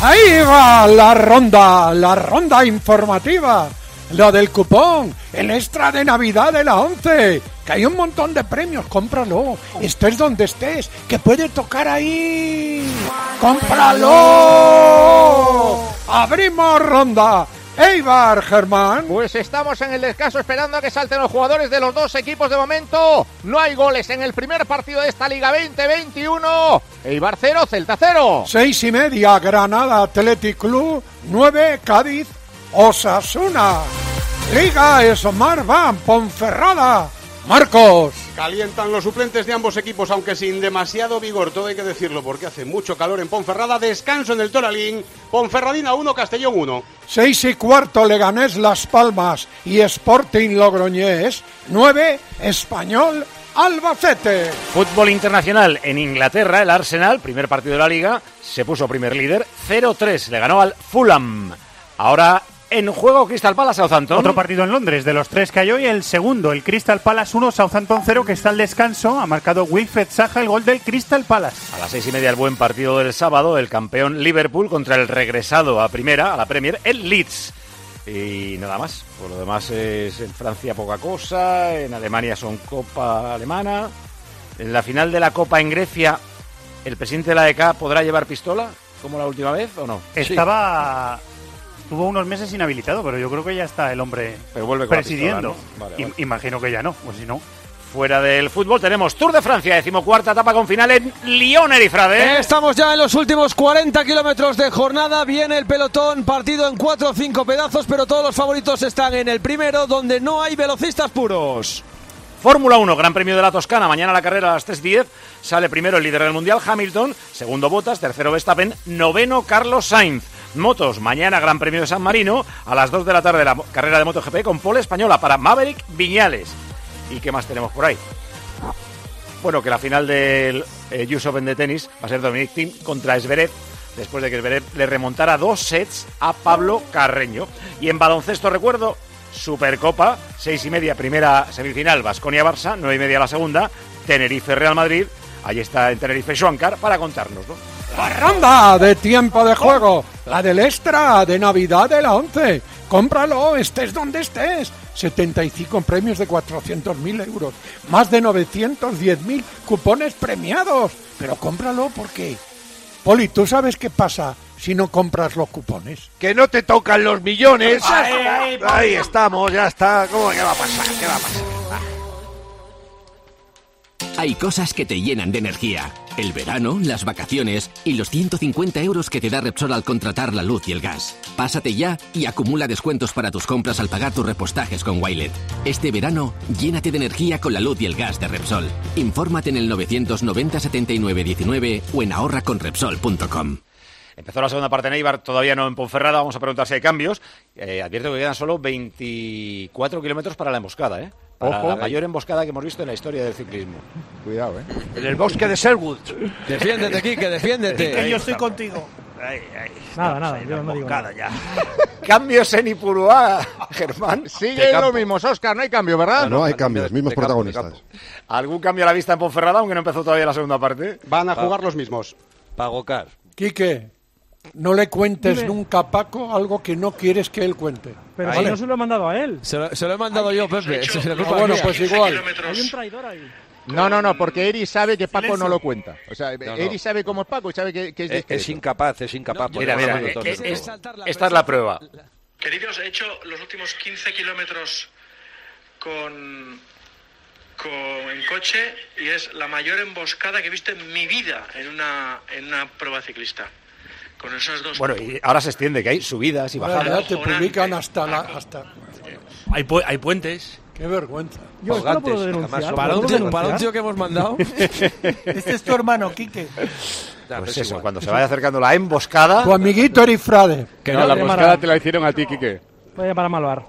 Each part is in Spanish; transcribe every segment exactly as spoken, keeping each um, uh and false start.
Ahí va la ronda, la ronda informativa. Lo del cupón, el extra de Navidad de la once, que hay un montón de premios, cómpralo, estés donde estés, que puede tocar ahí. ¡Cómpralo! ¡Abrimos ronda! Eibar, Germán. Pues estamos en el descanso esperando a que salten los jugadores de los dos equipos. De momento no hay goles en el primer partido de esta Liga veinte veintiuno. Eibar cero, Celta cero. Seis y media, Granada Athletic Club, nueve, Cádiz Osasuna. Liga Esmarvan, Ponferrada. Marcos. Calientan los suplentes de ambos equipos, aunque sin demasiado vigor, todo hay que decirlo, porque hace mucho calor en Ponferrada. Descanso en el Toralín. Ponferradina uno, Castellón uno. Seis y cuarto, Leganés Las Palmas y Sporting Logroñés. Nueve, Español Albacete. Fútbol internacional en Inglaterra, el Arsenal, primer partido de la Liga, se puso primer líder, cero tres, le ganó al Fulham. Ahora en juego Crystal Palace Southampton. Otro partido en Londres, de los tres que hay hoy, el segundo, el Crystal Palace uno, Southampton cero, que está al descanso. Ha marcado Wilfred Zaha el gol del Crystal Palace. A las seis y media el buen partido del sábado, el campeón Liverpool contra el regresado a primera, a la Premier, el Leeds. Y nada más, por lo demás es en Francia poca cosa, en Alemania son Copa Alemana. En la final de la Copa en Grecia, ¿el presidente de la E C A podrá llevar pistola como la última vez o no? Estaba... Sí. Estuvo unos meses inhabilitado, pero yo creo que ya está el hombre pero vuelve con presidiendo. La pistola, ¿no? Vale, vale. Imagino que ya no, pues si no. Fuera del fútbol tenemos Tour de Francia, decimocuarta etapa con final en Lyon, Erifrade. Estamos ya en los últimos cuarenta kilómetros de jornada. Viene el pelotón partido en cuatro o cinco pedazos, pero todos los favoritos están en el primero, donde no hay velocistas puros. Fórmula uno, Gran Premio de la Toscana, mañana la carrera a las tres diez, sale primero el líder del Mundial, Hamilton, segundo Bottas, tercero Verstappen, noveno Carlos Sainz. Motos, mañana Gran Premio de San Marino, a las dos de la tarde la carrera de MotoGP con pole española para Maverick Viñales. ¿Y qué más tenemos por ahí? Bueno, que la final del eh, U S Open de tenis va a ser Dominic Thiem contra Zverev, después de que Zverev le remontara dos sets a Pablo Carreño. Y en baloncesto, recuerdo, Supercopa, seis y media, primera semifinal, Baskonia-Barça, nueve y media la segunda, Tenerife-Real Madrid. Ahí está en Tenerife Schwankar para contárnoslo. La ronda de tiempo de juego, la del extra de Navidad de la once. Cómpralo, estés donde estés. setenta y cinco premios de cuatrocientos mil euros, más de novecientos diez mil cupones premiados. Pero cómpralo porque... Poli, ¿tú sabes qué pasa si no compras los cupones? Que no te tocan los millones. Ahí, ahí, ahí estamos, ya está. ¿Cómo que va a pasar? ¿Qué va a pasar? Hay cosas que te llenan de energía. El verano, las vacaciones y los ciento cincuenta euros que te da Repsol al contratar la luz y el gas. Pásate ya y acumula descuentos para tus compras al pagar tus repostajes con Wilet. Este verano, llénate de energía con la luz y el gas de Repsol. Infórmate en el novecientos noventa setenta y nueve diecinueve o en ahorra con repsol punto com. Empezó la segunda parte en Eibar, todavía no en Ponferrada. Vamos a preguntar si hay cambios. Eh, advierto que quedan solo veinticuatro kilómetros para la emboscada, ¿eh? Para Ojo. La mayor emboscada que hemos visto en la historia del ciclismo. Cuidado, ¿eh? En el bosque de Selwood. Defiéndete, Quique, defiéndete. Quique, yo estoy contigo. Ay, ay, nada, nada, yo no digo nada. Ya. Cambios en Ipurúa, Germán. Sigue lo mismo, Óscar, no hay cambio, ¿verdad? No, no hay cambios, mismos campo, protagonistas. ¿Algún cambio a la vista en Ponferrada, aunque no empezó todavía la segunda parte? Van a jugar los mismos. Pagocar. Quique, no le cuentes Dime. nunca a Paco algo que no quieres que él cuente. Pero ¿Vale? si no se lo he mandado a él. Se lo, se lo he mandado yo, Pepe. Se lo Ah, bueno, pues igual. Hay un traidor ahí. No, no, no, porque Eri sabe que Paco Silencio. no lo cuenta. O sea, No, no. Eri sabe cómo es Paco y sabe que, que es Es, discreto. es incapaz, es incapaz. No, Mira, mira, no, eh, no, eh, no, es- no, no, no, esta es la prueba. Queridos, he hecho los últimos quince kilómetros con, con en coche y es la mayor emboscada que he visto en mi vida en una, en una prueba ciclista. Con esos dos. Bueno, y ahora se extiende, que hay subidas y Ahora bajadas. ya te publican hasta la... hasta. Hay, pu- hay puentes. Qué vergüenza. Yo esto lo puedo Colgantes, denunciar. además, Para un, ¿Puedo tío, denunciar? para un tío que hemos mandado. Este es tu hermano, Quique. Pues eso, cuando se vaya acercando la emboscada... Tu amiguito Erifrade. Que No, no, la le emboscada llamará. te la hicieron a ti, Quique. Voy a llamar a Malvar.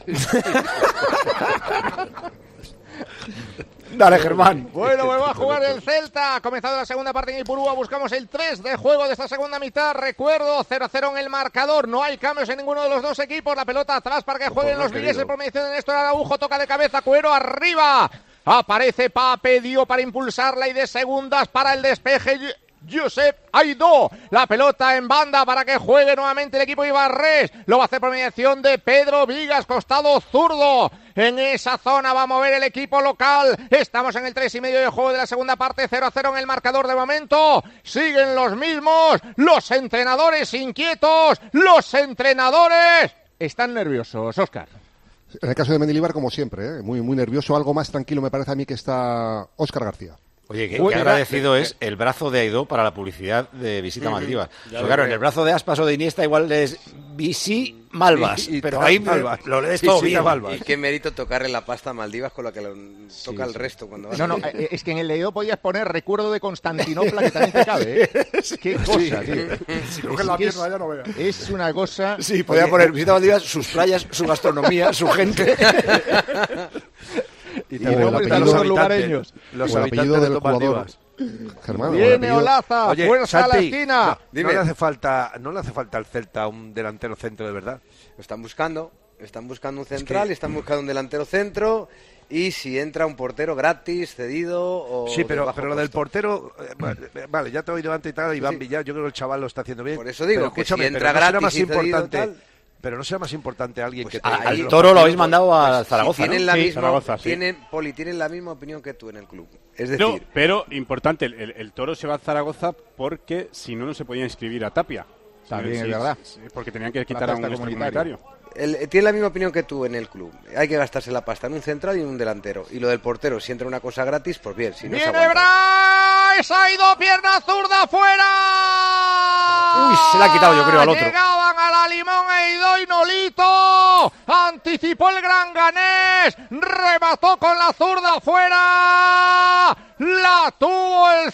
Dale, Germán. Bueno, vuelve a jugar el Celta. Ha comenzado la segunda parte en Ipurúa. Buscamos el tres de juego de esta segunda mitad. Recuerdo, cero a cero en el marcador. No hay cambios en ninguno de los dos equipos. La pelota atrás para que jueguen los vigueses por mediación de Néstor Araujo. Toca de cabeza, Cuero arriba. Aparece Pape, dio para impulsarla y de segundas para el despeje. Josep Aidó. La pelota en banda para que juegue nuevamente el equipo Ibarres. Lo va a hacer por mediación de Pedro Vigas, costado zurdo. En esa zona va a mover el equipo local. Estamos en el tres y medio de juego de la segunda parte, cero a cero en el marcador de momento. Siguen los mismos, los entrenadores inquietos, los entrenadores están nerviosos, Óscar. En el caso de Mendilibar, como siempre, ¿eh? muy, muy nervioso. Algo más tranquilo me parece a mí que está Óscar García. Oye, qué, qué agradecido es el brazo de Aidó para la publicidad de Visita Maldivas. Pues claro, en el brazo de Aspas o de Iniesta igual es Visi Malvas, y, y pero ahí Malvas. Lo lees todo bien. Malvas. Y qué mérito tocarle la pasta a Maldivas con la que lo toca sí, el resto. Cuando no, no, es que en el de Aidó podías poner recuerdo de Constantinopla, que también te cabe, ¿eh? Qué cosa, sí. tío. Si coges la pierna ya no veas. Es una cosa... Sí, podía Oye, poner Visita Maldivas, sus playas, su gastronomía, su gente... Y también el apellido, los lugareños. Los habitantes del jugador. Germán, Viene Olaza, Oye, fuerza Santi, a la esquina. No, no, le hace falta, no le hace falta al Celta un delantero centro de verdad. Lo están buscando, están buscando un central, es que... están buscando un delantero centro. Y si entra un portero gratis, cedido o... Sí, pero, pero lo del portero... Eh, vale, ya te he oído antes y tal, Iván sí. Villar, yo creo que el chaval lo está haciendo bien. Por eso digo, pero, que si entra gratis no más y importante, cedido, tal... Pero no sea más importante alguien pues que te... Al Toro lo habéis mandado a Zaragoza, si tienen ¿no? La sí, misma, Zaragoza, sí. tienen, Poli, tienen la misma opinión que tú en el club. Es decir... No, pero importante, el, el, el Toro se va a Zaragoza porque si no, no se podía inscribir a Tapia. También sí, es verdad. Sí, porque tenían que quitar a un comunitario. El, tiene la misma opinión que tú en el club. Hay que gastarse la pasta en un central y en un delantero. Y lo del portero, si entra una cosa gratis, pues bien. Si no ¡Viene Brais! ¡Ha ido pierna zurda fuera! Uy, se la ha quitado yo creo al otro. Llegaban a la Limón Aidó y Nolito. Anticipó el gran ganés. Remató con la zurda fuera. La tuvo el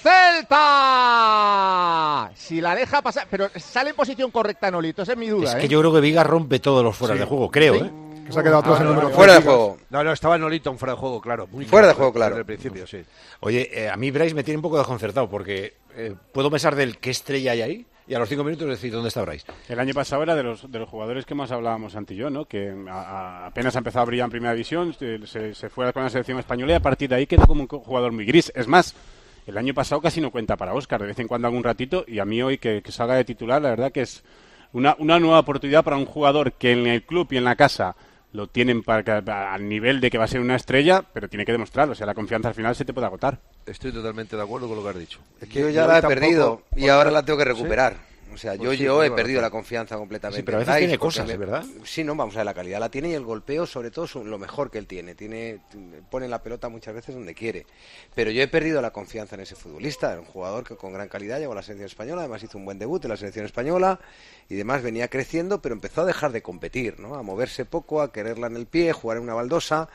Celta. Si la deja pasar, pero sale en posición correcta Nolito, esa es mi duda. Es ¿eh? que yo creo que Vigas rompe todos los fuera sí. de juego, creo, ¿Sí? ¿eh? Que se ha quedado atrás ah, el número fuera de juego. No, no, estaba Nolito en fuera de juego, claro. Muy fuera claro, de juego, claro. Desde el principio, sí. Oye, eh, a mí Brais me tiene un poco desconcertado porque eh, puedo pensar del qué estrella hay ahí y a los cinco minutos decir dónde está Brais. El año pasado era de los de los jugadores que más hablábamos Santi y yo, ¿no? Que a, a, apenas ha empezado a brillar en Primera División, se, se fue con la selección española y a partir de ahí quedó como un jugador muy gris. Es más, el año pasado casi no cuenta para Óscar, de vez en cuando algún ratito, y a mí hoy que, que salga de titular, la verdad que es una, una nueva oportunidad para un jugador que en el club y en la casa lo tienen para, al nivel de que va a ser una estrella, pero tiene que demostrarlo, o sea, la confianza al final se te puede agotar. Estoy totalmente de acuerdo con lo que has dicho. Es que yo ya la he perdido y ahora la tengo que recuperar. ¿Sí? O sea, pues yo, sí, yo he no, perdido no. la confianza completamente. Sí, pero a veces tiene cosas, me... ¿verdad? Sí, no, vamos a ver, la calidad la tiene y el golpeo, sobre todo, es lo mejor que él tiene. Tiene pone la pelota muchas veces donde quiere. Pero yo he perdido la confianza en ese futbolista, un jugador que con gran calidad llegó a la selección española, además hizo un buen debut en la selección española y demás, venía creciendo, pero empezó a dejar de competir, ¿no? A moverse poco, a quererla en el pie, jugar en una baldosa.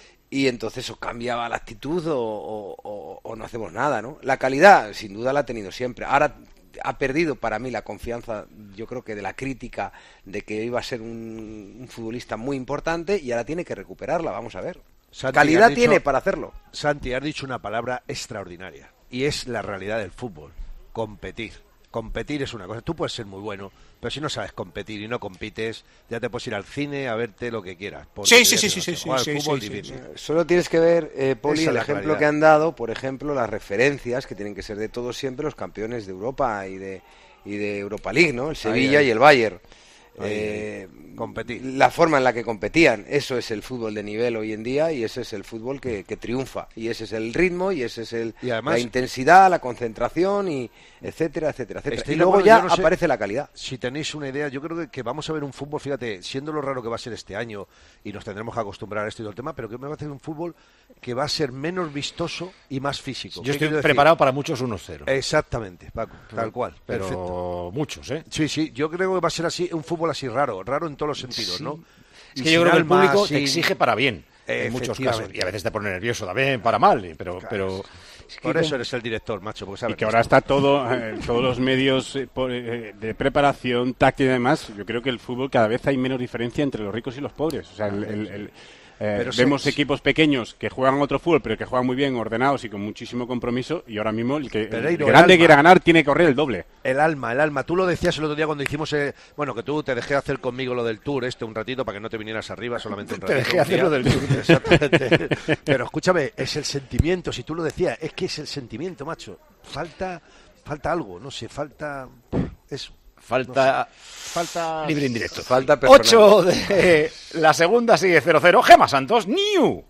Y entonces o cambiaba la actitud o, o, o, o no hacemos nada, ¿no? La calidad, sin duda, la ha tenido siempre. Ahora ha perdido para mí la confianza, yo creo que de la crítica de que iba a ser un, un futbolista muy importante y ahora tiene que recuperarla, vamos a ver. Santi, calidad dicho, tiene para hacerlo. Santi, has dicho una palabra extraordinaria y es la realidad del fútbol, competir. Competir es una cosa, tú puedes ser muy bueno, pero si no sabes competir y no compites, ya te puedes ir al cine a verte lo que quieras. Sí, sí, sí, sí, sí, sí, sí, fútbol sí, sí. Solo tienes que ver, eh, Poli, el ejemplo claridad. que han dado, por ejemplo, las referencias que tienen que ser de todos siempre los campeones de Europa y de y de Europa League, ¿no? El Sevilla ahí, ahí. y el Bayern. Ahí, eh, competir. La forma en la que competían, eso es el fútbol de nivel hoy en día y ese es el fútbol que, que triunfa y ese es el ritmo y ese es el y además, la intensidad, la concentración y etcétera, etcétera, etcétera. Y luego acuerdo, ya no sé, aparece la calidad. Si tenéis una idea, yo creo que, que vamos a ver un fútbol, fíjate, siendo lo raro que va a ser este año y nos tendremos que acostumbrar a esto y todo el tema, pero que me va a hacer un fútbol que va a ser menos vistoso y más físico. Yo estoy preparado para muchos uno cero. Exactamente, Paco, tal cual. Pero perfecto. Muchos, ¿eh? Sí, sí, yo creo que va a ser así, un fútbol así raro, raro en todos los sentidos, sí. ¿no? Es que yo creo que el público sin... te exige para bien, en muchos casos, y a veces te pone nervioso también para mal, pero... Claro. pero es que por eso eres el director, macho. Porque sabes y que ahora está todo, eh, todos los medios eh, por, eh, de preparación, táctica y demás. Yo creo que el fútbol cada vez hay menos diferencia entre los ricos y los pobres. O sea, el, el, el, eh, vemos se... equipos pequeños que juegan otro fútbol, pero que juegan muy bien, ordenados y con muchísimo compromiso. Y ahora mismo el que Pereiro, el grande el quiera ganar tiene que correr el doble. El alma, el alma. Tú lo decías el otro día cuando hicimos, eh, bueno, que tú te dejé hacer conmigo lo del tour este un ratito para que no te vinieras arriba, solamente un ratito. Te dejé hacer lo del tour. Exactamente. Pero escúchame, es el sentimiento, si tú lo decías, es que es el sentimiento, macho. Falta... falta algo, no sé, falta eso. Falta... No sé. Falta... Libre indirecto. Falta personal. ocho de la segunda sigue cero cero. Gema Santos, New.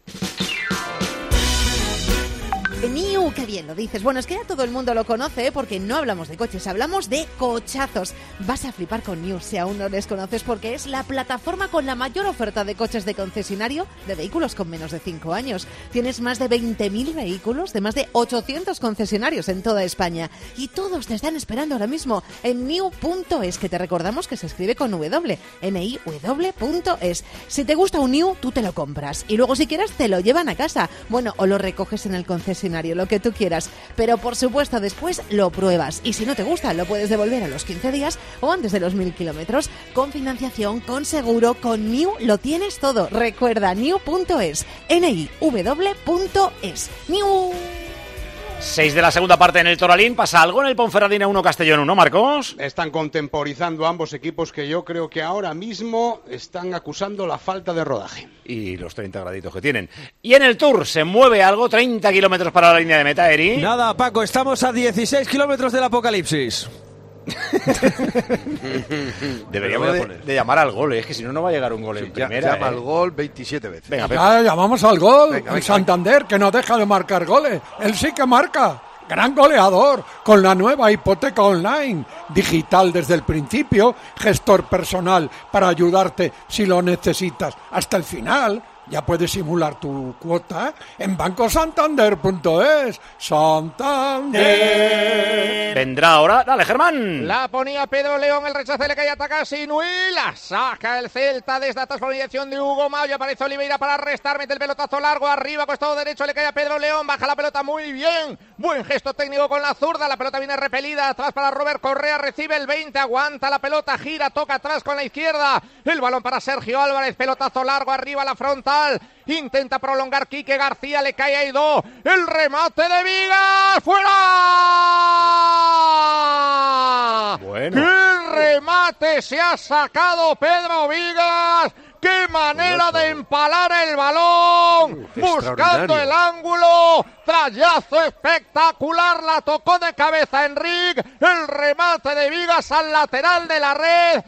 Niu, qué bien lo dices. Bueno, es que ya todo el mundo lo conoce porque no hablamos de coches, hablamos de cochazos. Vas a flipar con Niu si aún no les conoces porque es la plataforma con la mayor oferta de coches de concesionario de vehículos con menos de cinco años. Tienes más de veinte mil vehículos de más de ochocientos concesionarios en toda España y todos te están esperando ahora mismo en niu punto es, que te recordamos que se escribe con W, N I W punto es. Si te gusta un Niu, tú te lo compras y luego si quieres te lo llevan a casa. Bueno, o lo recoges en el concesionario, lo que tú quieras, pero por supuesto después lo pruebas y si no te gusta lo puedes devolver a los quince días o antes de los mil kilómetros, con financiación, con seguro, con Niu lo tienes todo. Recuerda, niu punto es, N I W punto es. Niu. seis de la segunda parte en el Toralín. ¿Pasa algo en el Ponferradina uno Castellón uno, Marcos? Están contemporizando ambos equipos que yo creo que ahora mismo están acusando la falta de rodaje. Y los treinta graditos que tienen. Y en el Tour se mueve algo, treinta kilómetros para la línea de meta, Eri. Nada, Paco, estamos a dieciséis kilómetros del apocalipsis. Deberíamos de, de llamar al gol, es que si no, no va a llegar un gol sí, en primera. Llama ¿eh? al gol veintisiete veces. Venga, ya llamamos al gol. Venga, el venga, Santander, que no deja de marcar goles. Él sí que marca. Gran goleador, con la nueva hipoteca online, digital desde el principio, gestor personal para ayudarte si lo necesitas hasta el final. Ya puedes simular tu cuota en banco santander punto es. Santander. Vendrá ahora, dale, Germán. La ponía Pedro León, el rechace le cae a Takasi Nui, la saca el Celta desde atrás por mediación de Hugo Mayo, aparece Oliveira para restar, mete el pelotazo largo arriba, costado derecho, le cae a Pedro León, baja la pelota muy bien, buen gesto técnico con la zurda, la pelota viene repelida, atrás para Robert Correa, recibe el veinte, aguanta la pelota, gira, toca atrás con la izquierda, el balón para Sergio Álvarez, pelotazo largo arriba, la frontal, intenta prolongar Quique García, le cae a Aidó, el remate de Vigas, ¡fuera! Bueno. ¡Qué remate se ha sacado Pedro Vigas! ¡Qué manera de empalar el balón! Uf, buscando el ángulo, trayazo espectacular, la tocó de cabeza Enrique, el remate de Vigas al lateral de la red.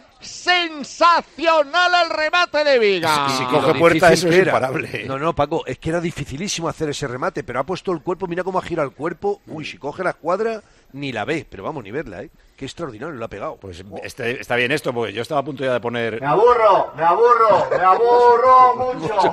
Sensacional el remate de Vigas. Si coge puerta eso es imparable. No, no, Paco, es que era dificilísimo hacer ese remate, pero ha puesto el cuerpo, mira cómo ha girado el cuerpo. Uy, si coge la escuadra, ni la ve, pero vamos, ni verla, ¿eh? Qué extraordinario, lo ha pegado. Pues oh. está, está bien esto, porque yo estaba a punto ya de poner... Me aburro, me aburro, me aburro mucho.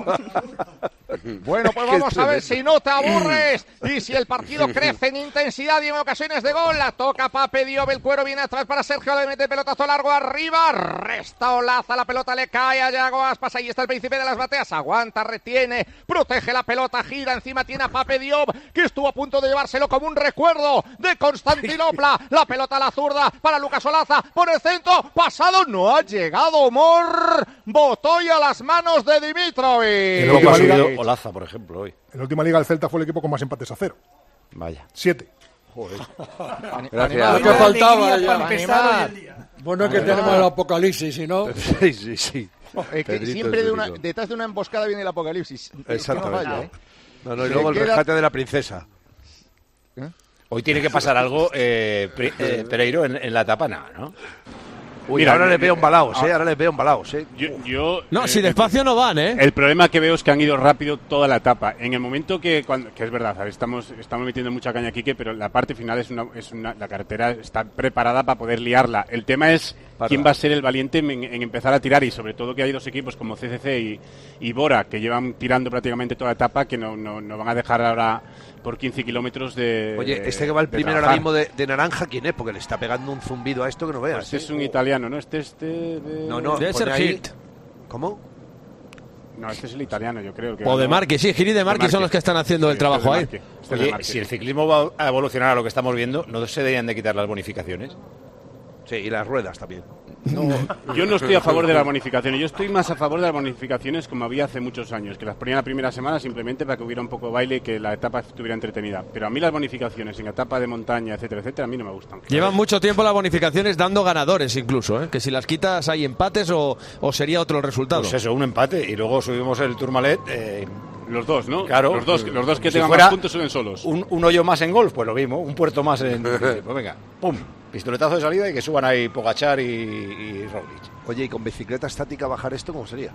Bueno, pues vamos a ver si no te aburres y si el partido crece en intensidad y en ocasiones de gol. La toca Pape Diop, el cuero viene atrás para Sergio, le mete pelotazo largo arriba, resta Olaza, la pelota le cae a Yago Aspas, ahí está el príncipe de las bateas, aguanta, retiene, protege la pelota, gira, encima tiene a Pape Diop, que estuvo a punto de llevárselo como un recuerdo de Constantinopla, la pelota a la zurda para Lucas Olaza, por el centro, pasado, no ha llegado Mor, Botoy a las manos de Dimitrovic. ¿Cómo ha subido Olaza, por ejemplo, hoy? En la última liga el Celta fue el equipo con más empates a cero. Vaya. Siete. Joder. Gracias. ¿Qué faltaba ya? Animal. Bueno, que tenemos el apocalipsis, si no... Sí, sí, sí. Es que siempre de una, detrás de una emboscada viene el apocalipsis. Exactamente. Es que no falla, ¿eh? No, no, y luego el queda... rescate de la princesa. ¿Eh? Hoy tiene que pasar algo, eh, pre, eh, Pereiro, en, en la etapa nada, ¿no? Uy, Mira, ahora eh, le veo embalaos, eh, ¿eh? Ahora le veo embalaos, ¿eh? Yo, yo, no, eh, si despacio no van, ¿eh? El problema que veo es que han ido rápido toda la etapa. En el momento que, cuando, que es verdad, ¿sabes? Estamos, estamos metiendo mucha caña aquí, pero la parte final es una, es una, la carretera está preparada para poder liarla. El tema es Parla. quién va a ser el valiente en, en empezar a tirar y sobre todo que hay dos equipos como C C C y, y Bora que llevan tirando prácticamente toda la etapa que no, no, no van a dejar ahora por quince kilómetros de Oye, este que va el primero ahora mismo de, de naranja, ¿quién es? Porque le está pegando un zumbido a esto que no veas. Pues es ¿eh? un italiano, ¿no? Este, este de... No, no, debe ser ahí... Hirt. ¿Cómo? No, este es el italiano, yo creo. Que o de no... Marchi, sí, Giri de Marchi son los que están haciendo sí, el trabajo ahí. Este Oye, si el ciclismo va a evolucionar a lo que estamos viendo, ¿no se deberían de quitar las bonificaciones? Sí, y las ruedas también. No, yo no estoy a favor de las bonificaciones. Yo estoy más a favor de las bonificaciones como había hace muchos años, que las ponían la primera semana simplemente para que hubiera un poco de baile y que la etapa estuviera entretenida. Pero a mí las bonificaciones en etapa de montaña, etcétera, etcétera, a mí no me gustan. Llevan mucho tiempo las bonificaciones dando ganadores incluso, ¿eh? Que si las quitas hay empates o, o sería otro el resultado. Pues eso, un empate y luego subimos el Tourmalet eh, Los dos, ¿no? Claro. Los dos, los dos que Si tengan fuera más puntos suben solos. Un, un hoyo más en golf, pues lo mismo. Un puerto más en... Pues venga, pum. Pistoletazo de salida y que suban ahí Pogačar y, y Roglic. Oye, ¿y con bicicleta estática bajar esto cómo sería?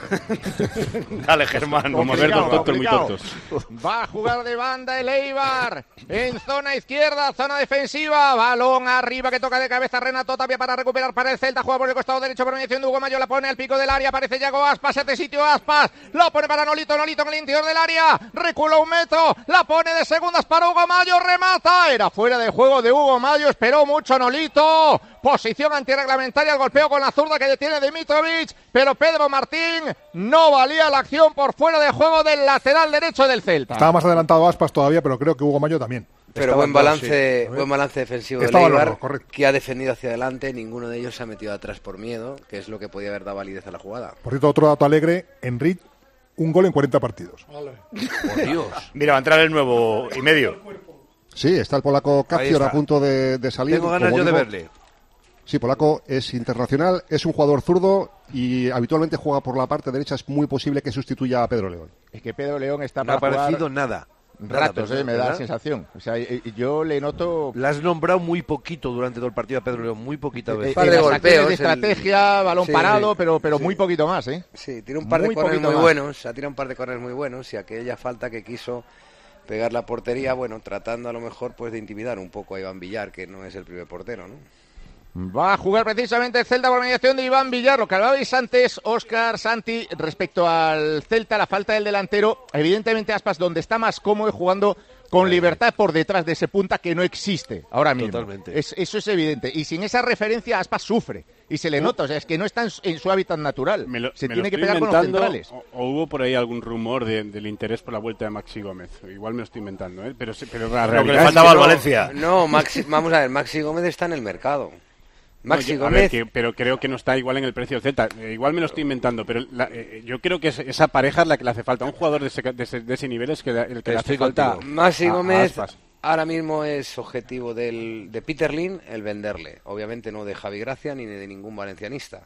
Dale, Germán. Como ver dos tontos muy tontos. Va a jugar de banda el Eibar en zona izquierda, zona defensiva. Balón arriba que toca de cabeza Renato Tapia para recuperar para el Celta. Juega por el costado derecho por mediación de Hugo Mayo. La pone al pico del área. Aparece Yago Aspas. Hace sitio Aspas. La pone para Nolito. Nolito en el interior del área. Recula un metro. La pone de segundas para Hugo Mayo. Remata. Era fuera de juego de Hugo Mayo. Esperó mucho Nolito. Posición antirreglamentaria. El golpeo con la zurda que detiene Dimitrovic. Pero Pedro Martín no valía la acción por fuera de juego del lateral derecho del Celta. Estaba más adelantado Aspas todavía, pero creo que Hugo Mayo también. Pero buen balance, sí. buen balance defensivo del Eibar, que ha defendido hacia adelante. Ninguno de ellos se ha metido atrás por miedo, que es lo que podía haber dado validez a la jugada. Por cierto, otro dato alegre, Enric, un gol en cuarenta partidos. Vale. Por Dios. Mira, va a entrar el nuevo y medio. Sí, está el polaco Kacior a punto de, de salir. Tengo ganas yo de verle. Sí, polaco es internacional, es un jugador zurdo y habitualmente juega por la parte derecha. Es muy posible que sustituya a Pedro León. Es que Pedro León está no para ha parecido jugar nada. ratos, nada, eh, me da ¿verdad? la sensación. O sea, yo le noto... La has nombrado muy poquito durante todo el partido a Pedro León, muy poquita vez. Un par de golpeos, de estrategia, el... balón sí, parado, pero, pero sí. muy poquito más, ¿eh? Sí, tiene un par muy de corners muy más. buenos, ha tirado un par de corners muy buenos y aquella falta que quiso pegar la portería, bueno, tratando a lo mejor pues de intimidar un poco a Iván Villar, que no es el primer portero, ¿no? Va a jugar precisamente el Celta por mediación de Iván Villar. Lo que hablabais antes, Óscar, Santi, respecto al Celta, la falta del delantero. Evidentemente Aspas, donde está más cómodo, jugando con libertad por detrás de ese punta que no existe ahora mismo. Totalmente. Es, eso es evidente. Y sin esa referencia Aspas sufre. Y se le nota, o sea, es que no está en, en su hábitat natural. Me lo, se me tiene lo que pegar con los centrales. O, o hubo por ahí algún rumor de, del interés por la vuelta de Maxi Gómez. Igual me lo estoy inventando, ¿eh? Pero, pero la realidad lo que le faltaba es al no, Valencia. No, Maxi, vamos a ver, Maxi Gómez está en el mercado. Maxi no, yo, Gómez... ver, que, pero creo que no está igual en el precio del Celta. Eh, igual me lo estoy inventando, pero la, eh, yo creo que es, esa pareja es la que le hace falta. Un jugador de ese, de ese, de ese nivel es que el que le hace falta. Maxi Gómez ahora mismo es objetivo del, de Peter Lim el venderle. Obviamente no de Javi Gracia ni de ningún valencianista.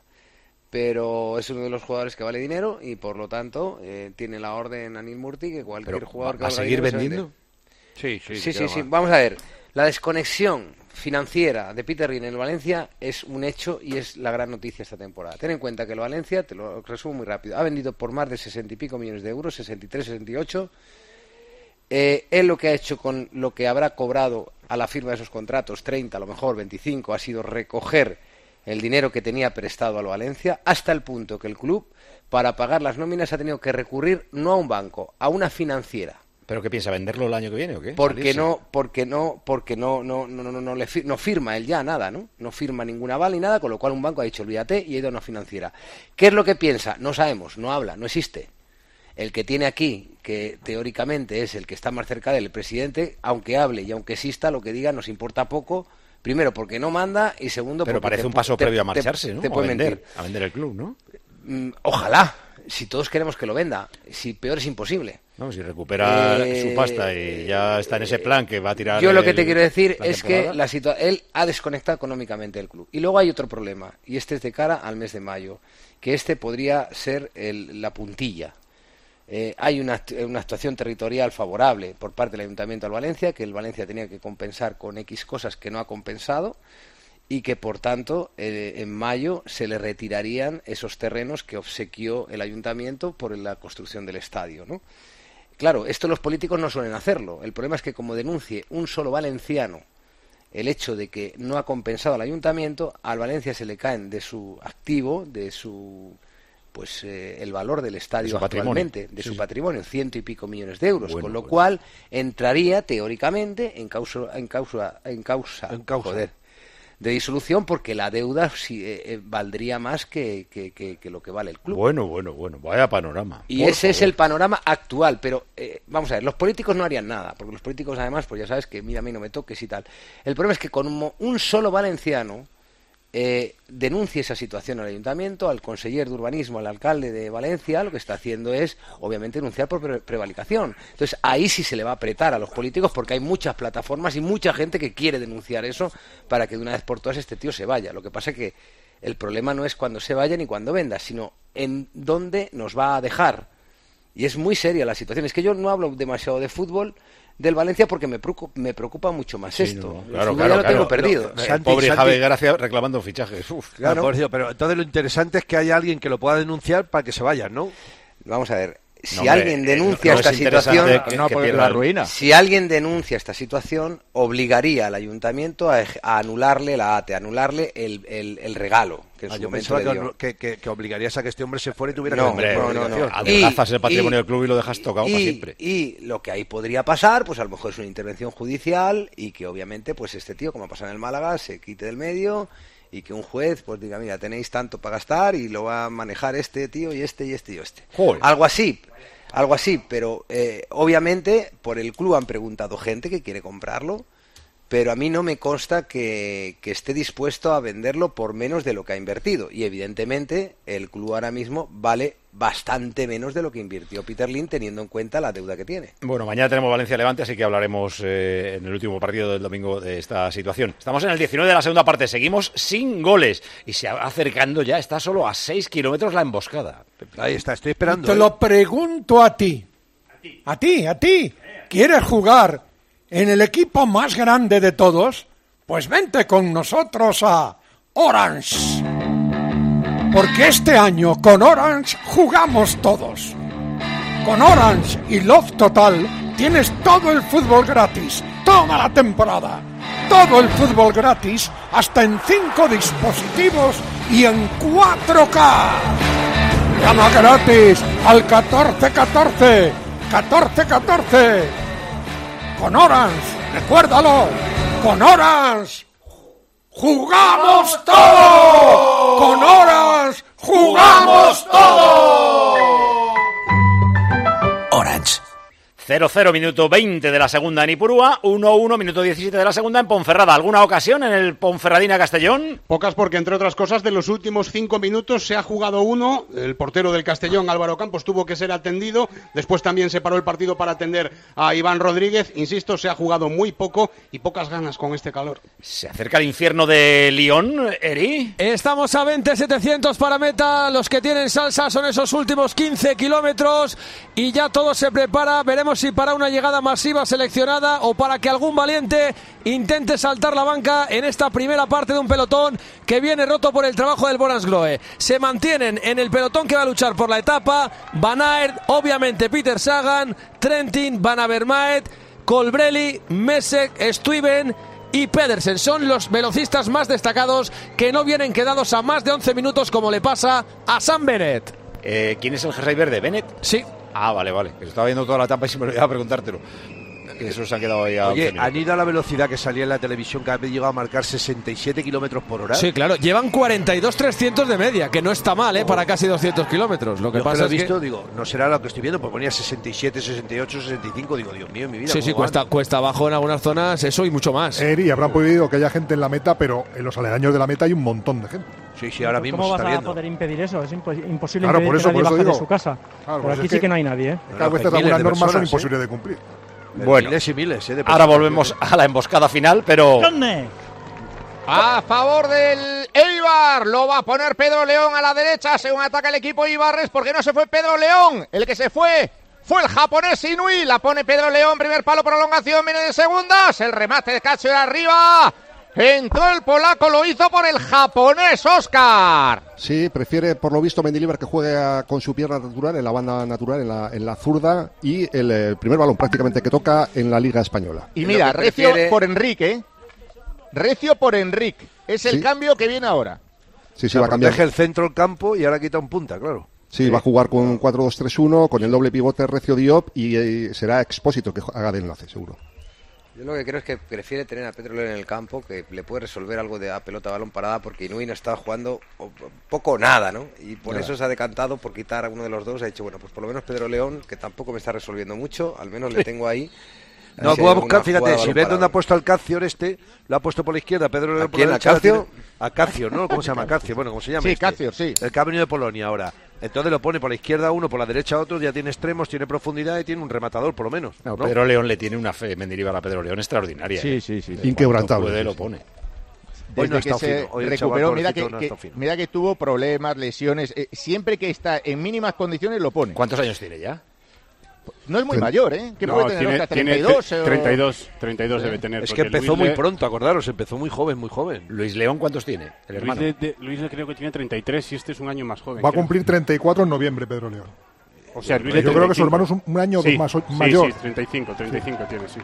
Pero es uno de los jugadores que vale dinero y por lo tanto eh, tiene la orden Anil Murti que cualquier pero, jugador que ¿va a seguir vendiendo? Sí, sí, sí, sí, sí. Vamos a ver. La desconexión financiera de Peter Lim en el Valencia es un hecho y es la gran noticia esta temporada. Ten en cuenta que el Valencia, te lo resumo muy rápido, ha vendido por más de sesenta y pico millones de euros, sesenta y tres, sesenta y ocho. Eh, él lo que ha hecho con lo que habrá cobrado a la firma de esos contratos, treinta, a lo mejor veinticinco, ha sido recoger el dinero que tenía prestado al Valencia, hasta el punto que el club, para pagar las nóminas, ha tenido que recurrir no a un banco, a una financiera. ¿Pero qué piensa, venderlo el año que viene o qué? Porque ¿Salirse? no, porque no, porque no, no, no, no, no, le fir- no firma él ya nada, ¿no? No firma ninguna aval ni nada, con lo cual un banco ha dicho olvídate y ha ido a una financiera. ¿Qué es lo que piensa? No sabemos, no habla, no existe. El que tiene aquí, que teóricamente es el que está más cerca del presidente, aunque hable y aunque exista, lo que diga nos importa poco. Primero, porque no manda y segundo, pero porque parece te, un paso te, previo a te, marcharse, ¿no? Te a puede vender, mentir. a vender el club, ¿no? Mm, ojalá, si todos queremos que lo venda. Si peor es imposible. No, si recupera eh, su pasta y ya está en ese plan que va a tirar. Yo lo que el, te quiero decir es temporada. que la situa- él ha desconectado económicamente el club. Y luego hay otro problema, y este es de cara al mes de mayo, que este podría ser el, la puntilla. Eh, hay una, una actuación territorial favorable por parte del Ayuntamiento al Valencia, que el Valencia tenía que compensar con X cosas que no ha compensado, y que por tanto eh, en mayo se le retirarían esos terrenos que obsequió el Ayuntamiento por la construcción del estadio, ¿no? Claro, esto los políticos no suelen hacerlo. El problema es que como denuncie un solo valenciano el hecho de que no ha compensado al Ayuntamiento, al Valencia se le caen de su activo, de su pues eh, el valor del estadio de actualmente, patrimonio. de sí, su sí. patrimonio, ciento y pico millones de euros, Bueno, con lo pues. cual entraría teóricamente en causa, en causa, en causa, En causa. joder, de disolución, porque la deuda sí, eh, eh, valdría más que, que, que, que lo que vale el club. Bueno, bueno, bueno, vaya panorama. Y Por ese favor. es el panorama actual, pero eh, vamos a ver, los políticos no harían nada, porque los políticos además, pues ya sabes que mira, a mí no me toques y tal. El problema es que con un, un solo valenciano eh, denuncie esa situación al ayuntamiento, al conseller de urbanismo, al alcalde de Valencia, lo que está haciendo es, obviamente, denunciar por pre- prevaricación. Entonces, ahí sí se le va a apretar a los políticos porque hay muchas plataformas y mucha gente que quiere denunciar eso para que de una vez por todas este tío se vaya. Lo que pasa es que el problema no es cuando se vaya ni cuando venda, sino en dónde nos va a dejar. Y es muy seria la situación. Es que yo no hablo demasiado de fútbol del Valencia porque me preocupa, me preocupa mucho más Sí, esto. no, El claro, fútbol claro, ya lo claro. tengo perdido. No, el pobre Javi Gracia reclamando fichajes. Uf, Claro, por Dios, pero entonces lo interesante es que haya alguien que lo pueda denunciar para que se vayan, ¿no? Vamos a ver. Si No, hombre, alguien denuncia no es esta situación, interesante que- No, que porque pierda la el- ruina. Si alguien denuncia esta situación, obligaría al ayuntamiento a, ej- a anularle la ATE, a anularle el, el, el regalo que en Ah, su yo momento pensaba le que, dio. que, que, que obligarías a que este hombre se fuera y tuviera No, que vender no, por no, no. obligación. Adelgazas el patrimonio y- del club y lo dejas tocado para y, siempre. y lo que ahí podría pasar, pues a lo mejor es una intervención judicial y que obviamente pues este tío, como ha pasado en el Málaga, se quite del medio y que un juez pues diga, mira, tenéis tanto para gastar y lo va a manejar este tío y este y este y este. Joder. Algo así. Algo así, pero eh, obviamente por el club han preguntado gente que quiere comprarlo, pero a mí no me consta que, que esté dispuesto a venderlo por menos de lo que ha invertido. Y evidentemente el club ahora mismo vale bastante menos de lo que invirtió Peter Lim teniendo en cuenta la deuda que tiene. Bueno, mañana tenemos Valencia-Levante, así que hablaremos eh, en el último partido del domingo de esta situación. Estamos en el diecinueve de la segunda parte, seguimos sin goles y se va acercando ya, está solo a seis kilómetros la emboscada. Ahí está, estoy esperando. Te ¿eh? lo pregunto a ti. A ti, a ti. ¿Quieres jugar en el equipo más grande de todos? Pues vente con nosotros a Orange. Porque este año con Orange jugamos todos. Con Orange y Love Total tienes todo el fútbol gratis, toda la temporada. Todo el fútbol gratis, hasta en cinco dispositivos y en cuatro K. Llama gratis al catorce catorce. catorce catorce. Con Orange, recuérdalo. Con Orange ¡jugamos todo! ¡Con Orange jugamos todo! Orange. cero cero, minuto veinte de la segunda en Ipurúa, uno uno, minuto diecisiete de la segunda en Ponferrada. ¿Alguna ocasión en el Ponferradina-Castellón? Pocas porque, entre otras cosas, de los últimos cinco minutos se ha jugado uno. El portero del Castellón, Álvaro Campos, tuvo que ser atendido. Después también se paró el partido para atender a Iván Rodríguez. Insisto, se ha jugado muy poco y pocas ganas con este calor. ¿Se acerca el infierno de Lyon, Eri? Estamos a veinte setecientos para meta. Los que tienen salsa son esos últimos quince kilómetros y ya todo se prepara. Veremos si para una llegada masiva seleccionada o para que algún valiente intente saltar la banca en esta primera parte de un pelotón que viene roto por el trabajo del Boransgrohe. Se mantienen en el pelotón que va a luchar por la etapa Van Aert, obviamente Peter Sagan, Trentin, Van Avermaet, Colbrelli, Messek, Stuyven y Pedersen. Son los velocistas más destacados que no vienen quedados a más de once minutos como le pasa a Sam Bennett. Eh, ¿Quién es el jersey verde? ¿Bennett? Sí. Ah, vale, vale. Que estaba viendo toda la etapa y se me olvidaba preguntártelo. Que eso se han quedado ahí a Oye, once minutos. han ido a la velocidad que salía en la televisión, que había llegado a marcar sesenta y siete kilómetros por hora. Sí, claro, llevan cuarenta y dos trescientos de media, que no está mal, ¿eh? Para casi doscientos kilómetros. Lo que Yo pasa lo es he visto, que... digo, no será lo que estoy viendo, pues ponía sesenta y siete, sesenta y ocho, sesenta y cinco, digo, Dios mío, en mi vida. Sí, sí, ¿cómo van? cuesta, cuesta abajo en algunas zonas, eso y mucho más. Eri, habrán prohibido que haya gente en la meta, pero en los aledaños de la meta hay un montón de gente. Sí, sí, ahora mismo ¿Cómo se vas está a viendo. poder impedir eso? Es impo- imposible Claro, impedir por eso, que nadie por eso baje de digo. su casa. Claro, por pues aquí es sí que- que no hay nadie, ¿eh? Cada vez Miles algunas de normas son personas, imposibles de cumplir. Bueno, miles y miles, ¿eh? de ahora personas. volvemos a la emboscada final, pero... ¿Dónde? A favor del Eibar, lo va a poner Pedro León a la derecha, según ataca el equipo Ibarres, porque no se fue Pedro León, el que se fue fue el japonés Inui, la pone Pedro León, primer palo, prolongación, viene de segundas, el remate de Cacho de arriba, entró el polaco, lo hizo por el japonés Oscar. Sí, prefiere por lo visto Mendilibar que juegue a- con su pierna natural, en la banda natural, en la, en la zurda, y el, eh, primer balón prácticamente que toca en la Liga Española. Y mira, que Recio prefiere- por Enrique, ¿eh? Recio por Enrique. Es el Sí. cambio que viene ahora. Sí, O sí, sea, va a cambiar. protege el centro del campo y ahora quita un punta, claro. Sí, va a jugar con un cuatro dos tres uno, con el doble pivote Recio Diop, y eh, será Expósito que haga de enlace, seguro. Yo lo que creo es que prefiere tener a Pedro León en el campo, que le puede resolver algo de a pelota balón parada, porque Inui no está jugando o- poco o nada, ¿no? Y por Nada. eso se ha decantado por quitar a uno de los dos. Ha dicho, bueno, pues por lo menos Pedro León, que tampoco me está resolviendo mucho, al menos le tengo ahí. No, Si puedo hay buscar, alguna fíjate, jugada si balón ves parado. dónde ha puesto al Cacio este, lo ha puesto por la izquierda, Pedro León ¿A por la quién, a derecha. lo Cacio? tiene- A Cacio, ¿no? ¿Cómo se llama? Cacio, bueno, ¿cómo se llama? Sí, este? Cacio, sí. El que ha venido de Polonia ahora. Entonces lo pone por la izquierda uno, por la derecha otro, ya tiene extremos, tiene profundidad y tiene un rematador, por lo menos. No, ¿no? Pedro León le tiene una fe, Mendilibar a Pedro León extraordinaria. Sí, ¿eh? sí, sí. Inquebrantable. Cuanto puede, sí, lo sí. pone. Hoy no Desde ha que estado se fino. Hoy el chaval recuperó, mira que, pobrecito no ha que- estado fino. mira que tuvo problemas, lesiones. eh, siempre que está en mínimas condiciones lo pone. ¿Cuántos años tiene ya? No es muy mayor, ¿eh? ¿Qué no, puede tener? Tiene, Oscar, ¿treinta y dos? tiene treinta y dos, treinta y dos debe tener. Es que empezó Luis muy Le... pronto, acordaros, empezó muy joven, muy joven. Luis León, ¿cuántos tiene? El Luis, de, de, Luis Le creo que tiene treinta y tres y este es un año más joven. Va a creo. cumplir treinta y cuatro en noviembre, Pedro León. O sea, Luis Yo Le creo que su hermano es un, un año sí, más sí, mayor. Sí, treinta y cinco, treinta y cinco sí. tiene, sí.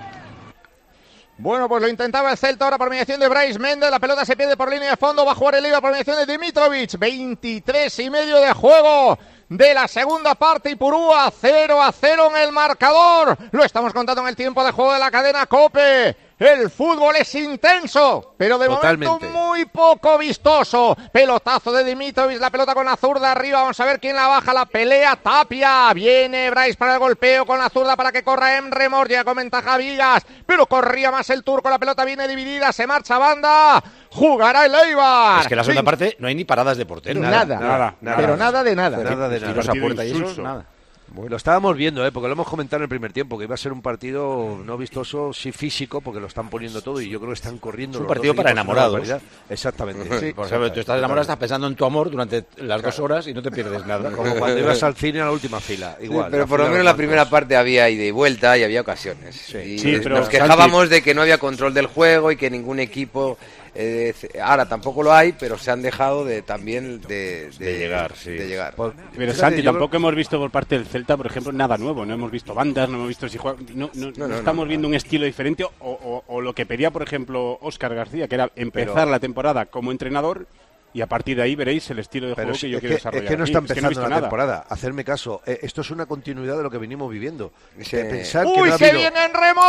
Bueno, pues lo intentaba el Celta ahora por mediación de Brais Méndez. La pelota se pierde por línea de fondo. Va a jugar el Eibar por mediación de Dimitrovic. veintitrés y medio de juego de la segunda parte. Ipurúa cero a cero en el marcador. Lo estamos contando en el tiempo de juego de la cadena COPE. El fútbol es intenso, pero de Totalmente. momento muy poco vistoso. Pelotazo de Dimitrovic, la pelota con la zurda arriba. Vamos a ver quién la baja, la pelea. Tapia, viene Brais para el golpeo con la zurda para que corra Emre Mor. Ya con ventaja Vigas, pero corría más el turco. La pelota viene dividida, se marcha banda. Jugará el Eibar. Es que en la segunda sí. parte no hay ni paradas de portero. Nada, nada, nada, nada pero nada de nada. Nada de nada. Tiros a puerta y eso, nada. Bueno, lo estábamos viendo, ¿eh? Porque lo hemos comentado en el primer tiempo, que iba a ser un partido no vistoso, sí físico, porque lo están poniendo todo y yo creo que están corriendo. Es un partido para enamorados. Exactamente. Sí, por ejemplo, tú estás enamorado, estás pensando en tu amor durante las claro. dos horas y no te pierdes nada. Como cuando ibas al cine a la última fila, igual. Sí, pero por lo menos en la primera parte había ida y vuelta y había ocasiones. Sí. Y sí, pero nos quejábamos Santi... de que no había control del juego y que ningún equipo... Eh, ahora tampoco lo hay, pero se han dejado de también de, de, de llegar, sí. De llegar. Por, pero Santi, tampoco creo... hemos visto por parte del Celta, por ejemplo, nada nuevo. No hemos visto bandas, no hemos visto si juega, no, no, no, no, no estamos no, viendo no. un estilo diferente o, o, o lo que pedía, por ejemplo, Óscar García, que era empezar pero... la temporada como entrenador. Y a partir de ahí veréis el estilo de juego que yo quiero que, desarrollar. Es que no está empezando es que no la nada. temporada. Hacerme caso. Eh, esto es una continuidad de lo que venimos viviendo. Sí. Pensar ¡Uy, que, no se habido... viene en remor!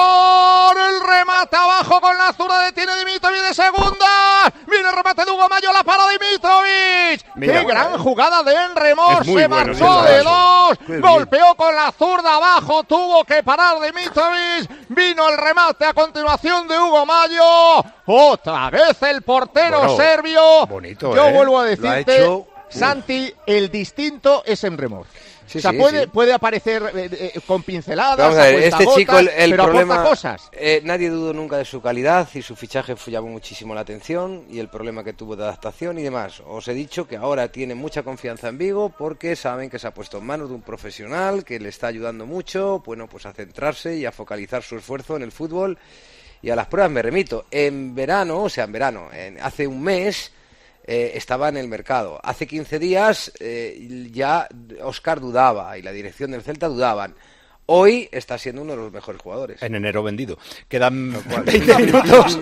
El remate abajo con la zurda detiene Dimitrovic de segunda. Viene el remate de Hugo Mayo, la para Dimitrovic. Mira, ¡qué gran jugada de Enremor! Se bueno, marchó de dos. Golpeó con la zurda abajo. Tuvo que parar Dimitrovic. Vino el remate a continuación de Hugo Mayo. Otra vez el portero bueno, serbio. Bonito, Yo ¿eh? vuelvo a decirte, hecho... Santi, el distinto es Emre-Mor. Sí, o sea, sí, puede, sí. puede aparecer eh, eh, con pinceladas. Vamos a ver, este gotas, chico, el, el pero problema. Cosas. Eh, nadie dudó nunca de su calidad y su fichaje llamó muchísimo la atención y el problema que tuvo de adaptación y demás. Os he dicho que ahora tiene mucha confianza en Vigo porque saben que se ha puesto en manos de un profesional que le está ayudando mucho, bueno, pues a centrarse y a focalizar su esfuerzo en el fútbol. Y a las pruebas me remito. En verano, o sea, en verano, en, hace un mes eh, estaba en el mercado. Hace quince días eh, ya Óscar dudaba y la dirección del Celta dudaban. Hoy está siendo uno de los mejores jugadores. En enero vendido. Quedan veinte minutos,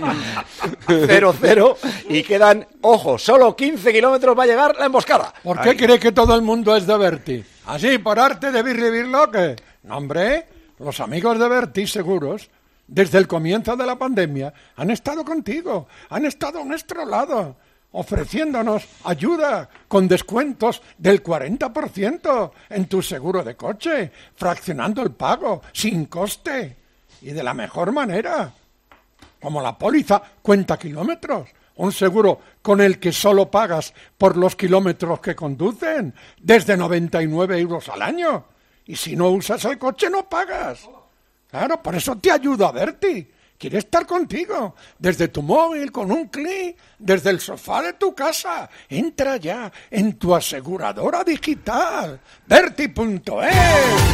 cero cero, y quedan, ojo, solo quince kilómetros va a llegar la emboscada. ¿Por qué Ahí. cree que todo el mundo es de Berti? ¿Así, por arte de Birri Birloque? No, hombre, los amigos de Berti seguros... Desde el comienzo de la pandemia han estado contigo, han estado a nuestro lado, ofreciéndonos ayuda con descuentos del cuarenta por ciento en tu seguro de coche, fraccionando el pago sin coste y de la mejor manera, como la póliza cuenta kilómetros, un seguro con el que solo pagas por los kilómetros que conducen, desde noventa y nueve euros al año, y si no usas el coche no pagas. Claro, por eso te ayuda a Berti. Quiere estar contigo, desde tu móvil, con un clic, desde el sofá de tu casa. Entra ya en tu aseguradora digital. Berti punto es.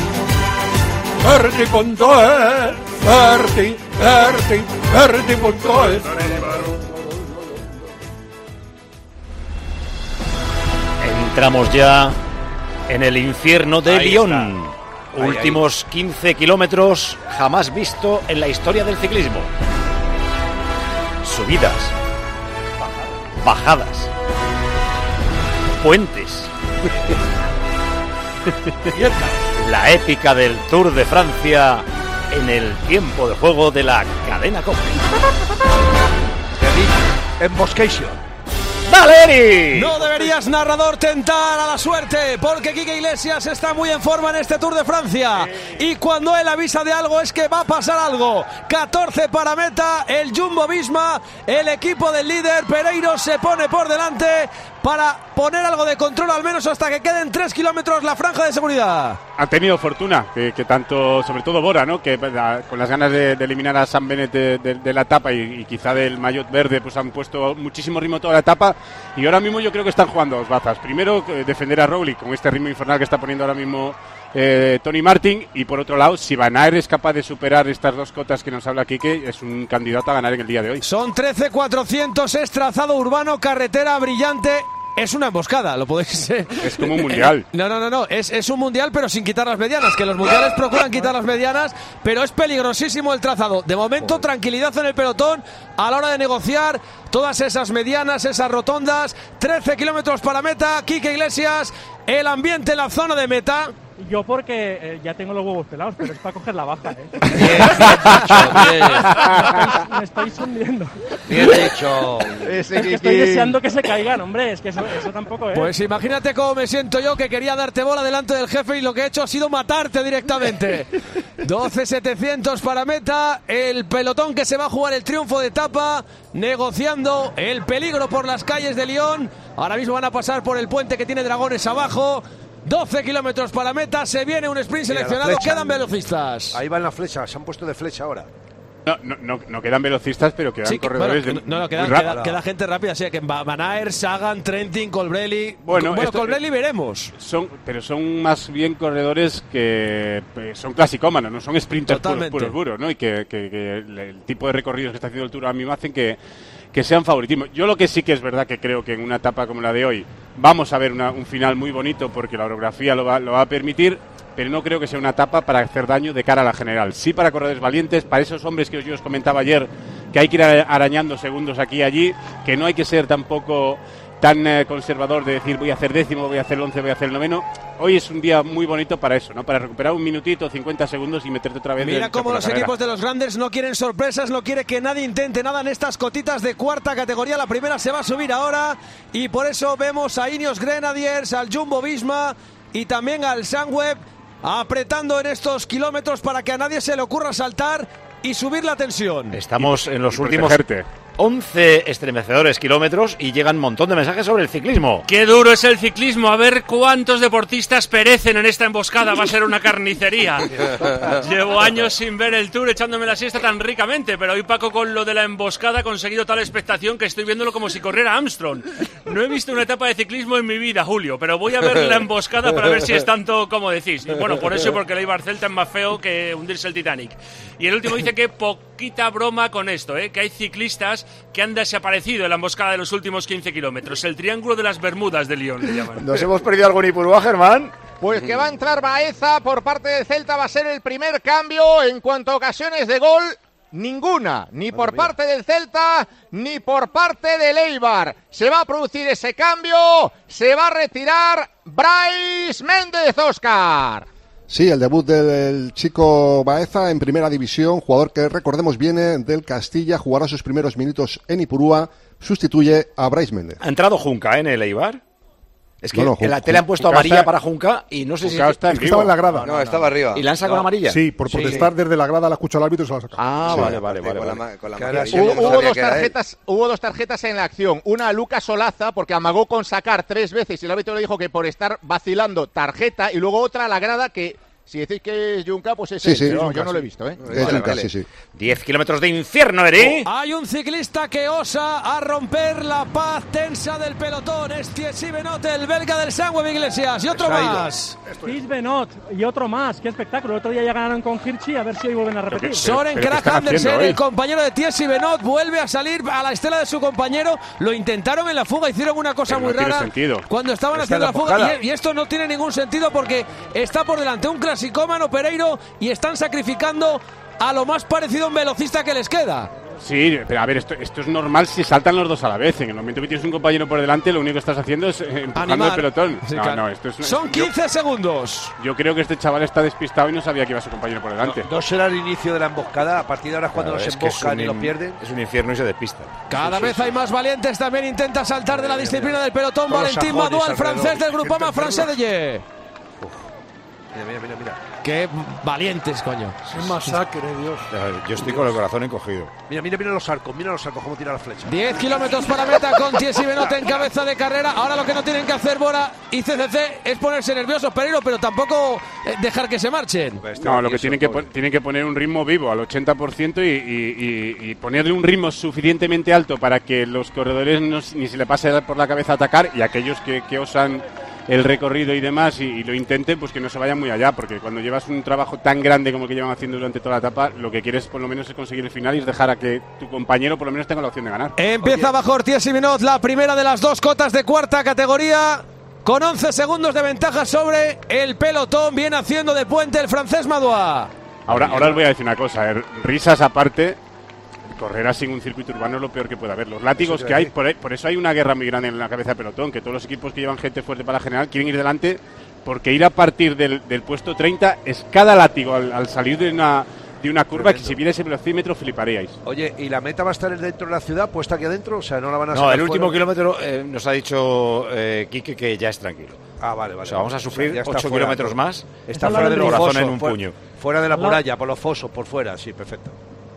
Berti punto es. Berti, Berti, Berti punto es. Entramos ya en el infierno de Ahí Lyon. Está. Ahí, Últimos ahí. quince kilómetros jamás visto en la historia del ciclismo. Subidas, bajadas, puentes. La épica del Tour de Francia en el tiempo de juego de la cadena COPE. Emboscation. ¡Dale, Eri! No deberías, narrador, tentar a la suerte, porque Quique Iglesias está muy en forma en este Tour de Francia. Y cuando él avisa de algo es que va a pasar algo. catorce para meta, el Jumbo-Visma, el equipo del líder Pereiro se pone por delante para poner algo de control, al menos hasta que queden tres kilómetros la franja de seguridad. Ha tenido fortuna, que, que tanto, sobre todo Bora, ¿no? Que a, con las ganas de, de eliminar a Sam Bennett de, de, de la etapa y, y quizá del maillot verde, pues han puesto muchísimo ritmo toda la etapa. Y ahora mismo yo creo que están jugando dos bazas. Primero, defender a Roglic con este ritmo infernal que está poniendo ahora mismo eh, Tony Martin, y por otro lado, si Van Aert es capaz de superar estas dos cotas que nos habla Quique, es un candidato a ganar en el día de hoy. Son trece cuatrocientos, es trazado urbano, carretera brillante. Es una emboscada, lo podéis... Es como un mundial. No, no, no, no. Es, es un mundial, pero sin quitar las medianas, que los mundiales procuran quitar las medianas, pero es peligrosísimo el trazado. De momento, tranquilidad en el pelotón a la hora de negociar todas esas medianas, esas rotondas. trece kilómetros para meta. Quique Iglesias, el ambiente en la zona de meta. Yo porque eh, ya tengo los huevos pelados, pero es para coger la baja, ¿eh? Bien, bien dicho, bien. Me estáis hundiendo. Bien dicho. Es que estoy deseando que se caigan, hombre, es que eso, eso tampoco es. Pues imagínate cómo me siento yo, que quería darte bola delante del jefe y lo que he hecho ha sido matarte directamente. doce setecientos para meta, el pelotón que se va a jugar el triunfo de etapa, negociando el peligro por las calles de Lyon. Ahora mismo van a pasar por el puente que tiene dragones abajo. doce kilómetros para meta, se viene un sprint Mira, seleccionado, quedan velocistas. Ahí van las flechas, se han puesto de flecha ahora. No, no, no, no quedan velocistas, pero quedan Sí, que- corredores bueno, de no, no, queda, muy rápido. queda- queda gente rápida, sí, que Van Aert, Sagan, Trentin, Colbrelli. Bueno, bueno esto- Colbrelli veremos. Son, pero son más bien corredores que eh, son clasicómanos, no son sprinters puros, Totalmente. puros, puros, ¿no? Y que, que- que el, el tipo de recorridos que está haciendo el Tour a mí me hacen que, que sean favoritismo. Yo lo que sí que es verdad que creo que en una etapa como la de hoy vamos a ver una- un final muy bonito porque la orografía lo va, lo va a permitir, pero no creo que sea una etapa para hacer daño de cara a la general. Sí para corredores valientes, para esos hombres que yo os comentaba ayer, que hay que ir arañando segundos aquí y allí, que no hay que ser tampoco tan eh, conservador de decir voy a hacer décimo, voy a hacer el once, voy a hacer el noveno. Hoy es un día muy bonito para eso, ¿no? Para recuperar un minutito, cincuenta segundos y meterte otra vez. Mira de- cómo por la los carrera. equipos de los grandes no quieren sorpresas, no quiere que nadie intente nada en estas cotitas de cuarta categoría. La primera se va a subir ahora y por eso vemos a Ineos Grenadiers, al Jumbo Visma y también al Sunweb apretando en estos kilómetros para que a nadie se le ocurra saltar y subir la tensión. Estamos en los y últimos protegerte. once estremecedores kilómetros y llegan un montón de mensajes sobre el ciclismo. Qué duro es el ciclismo, a ver cuántos deportistas perecen en esta emboscada, va a ser una carnicería. Llevo años sin ver el Tour echándome la siesta tan ricamente, pero hoy Paco con lo de la emboscada ha conseguido tal expectación que estoy viéndolo como si corriera Armstrong. No he visto una etapa de ciclismo en mi vida, Julio, pero voy a ver la emboscada para ver si es tanto como decís. Y bueno, por eso y porque el Eibar Celta es más feo que hundirse el Titanic. Y el último dice que poquita broma con esto, ¿eh? Que hay ciclistas que han desaparecido en la emboscada de los últimos quince kilómetros. El Triángulo de las Bermudas de Lyon le llaman. ¿Nos hemos perdido algún Ipurúa, Germán? Pues que va a entrar Baeza por parte del Celta, va a ser el primer cambio en cuanto a ocasiones de gol. Ninguna, ni por parte del Celta, ni por parte del Eibar. Se va a producir ese cambio, se va a retirar Brais Méndez, Óscar. Sí, el debut del chico Baeza en primera división, jugador que recordemos viene del Castilla, jugará sus primeros minutos en Ipurúa, sustituye a Brais Méndez. ¿Ha entrado Junca en el Eibar? Es que No, no, en la Jun- tele han puesto Junca amarilla está- para Junca y no sé si... Junca está en es que vivo. Estaba en la grada. No, estaba arriba. ¿Y la han sacado No. amarilla? Sí, por protestar desde la grada la escucha al árbitro y se la ha sacado. Ah, Sí, vale, vale, aparte, vale. con la vale. ma- con la Que maquilla, ahora yo Hubo, no hubo sabía dos que era él. tarjetas, hubo dos tarjetas en la acción. Una a Lucas Solaza, porque amagó con sacar tres veces y el árbitro le dijo que por estar vacilando tarjeta, y luego otra a la grada que, si decís que es Junca, pues es Sí, él, sí, pero Junca, yo no lo he sí. visto, ¿eh? Es Junca, sí, sí. diez kilómetros de infierno, Eri. Hay un ciclista que osa a romper la paz tensa del pelotón. Es Thierry Benoit, el belga del Sunweb Iglesias. Y otro Se ha ido. más. Steve Benoit y otro más. Qué espectáculo. El otro día ya ganaron con Hirschi, a ver si hoy vuelven a repetir. Soren pero ¿qué Kragh están Andersen, haciendo el hoy? compañero de Thierry Benoit, vuelve a salir a la estela de su compañero. Lo intentaron en la fuga, hicieron una cosa Pero muy no tiene rara sentido. cuando estaban Está haciendo en la la fuga. emboscada. Y, y esto no tiene ningún sentido porque está por delante un clasicómano Pereiro y están sacrificando a lo más parecido a un velocista que les queda. Sí, pero a ver, esto, esto es normal si saltan los dos a la vez. En el momento que tienes un compañero por delante, lo único que estás haciendo es eh, empujando Animar. el pelotón. Sí, no, claro. no, esto es, Son yo- quince segundos. Yo creo que este chaval está despistado y no sabía que iba su compañero por delante. No será el inicio de la emboscada, a partir de ahora es cuando Claro, no es se que es emboscan un y lo in- pierden. Es un infierno y se despista. Cada vez hay más valientes. También intenta saltar de la disciplina del pelotón Todos los Valentín sajones Madou, el alrededor. francés del Grupama Francés de Ye. Mira, mira, mira, mira. Qué valientes, coño. Es un masacre, Dios. Yo estoy con el corazón encogido. Mira, mira, mira los arcos, mira los arcos, cómo tira la flecha. diez kilómetros para meta con Thierry Benoit en cabeza de carrera. Ahora lo que no tienen que hacer Bora y C C C es ponerse nerviosos, Pereiro, pero tampoco eh, dejar que se marchen. No, lo que tienen que, pon- tienen que poner un ritmo vivo al ochenta por ciento y, y- y- y ponerle un ritmo suficientemente alto para que los corredores no, s- ni se le pase por la cabeza atacar y aquellos que, que osan el recorrido y demás y, y lo intenten, pues que no se vayan muy allá, porque cuando llevas un trabajo tan grande como el que llevan haciendo durante toda la etapa, lo que quieres por lo menos es conseguir el final y es dejar a que tu compañero por lo menos tenga la opción de ganar. Empieza bajo Ortiz y Benot, la primera de las dos cotas de cuarta categoría, con once segundos de ventaja sobre el pelotón. Viene haciendo de puente el francés Madoua. Ahora, ahora os voy a decir una cosa, eh, risas aparte, correr así en un circuito urbano es lo peor que puede haber. Los látigos que hay, por, ahí, por eso hay una guerra muy grande en la cabeza del pelotón, que todos los equipos que llevan gente fuerte para la general quieren ir delante, porque ir a partir del, del puesto treinta es cada látigo al, al salir de una, de una curva. Tremendo. Que si viera ese velocímetro fliparíais. Oye, ¿y la meta va a estar dentro de la ciudad, puesta aquí adentro? O sea, no la van a No, sacar el último fuera? kilómetro eh, nos ha dicho eh, Quique que ya es tranquilo. Ah, vale, vale. O sea, vamos a sufrir O sea, ya ocho está fuera. kilómetros más. Está fuera del corazón foso, en un fuera, puño. Fuera de la No. muralla, por los fosos, por fuera, sí, perfecto.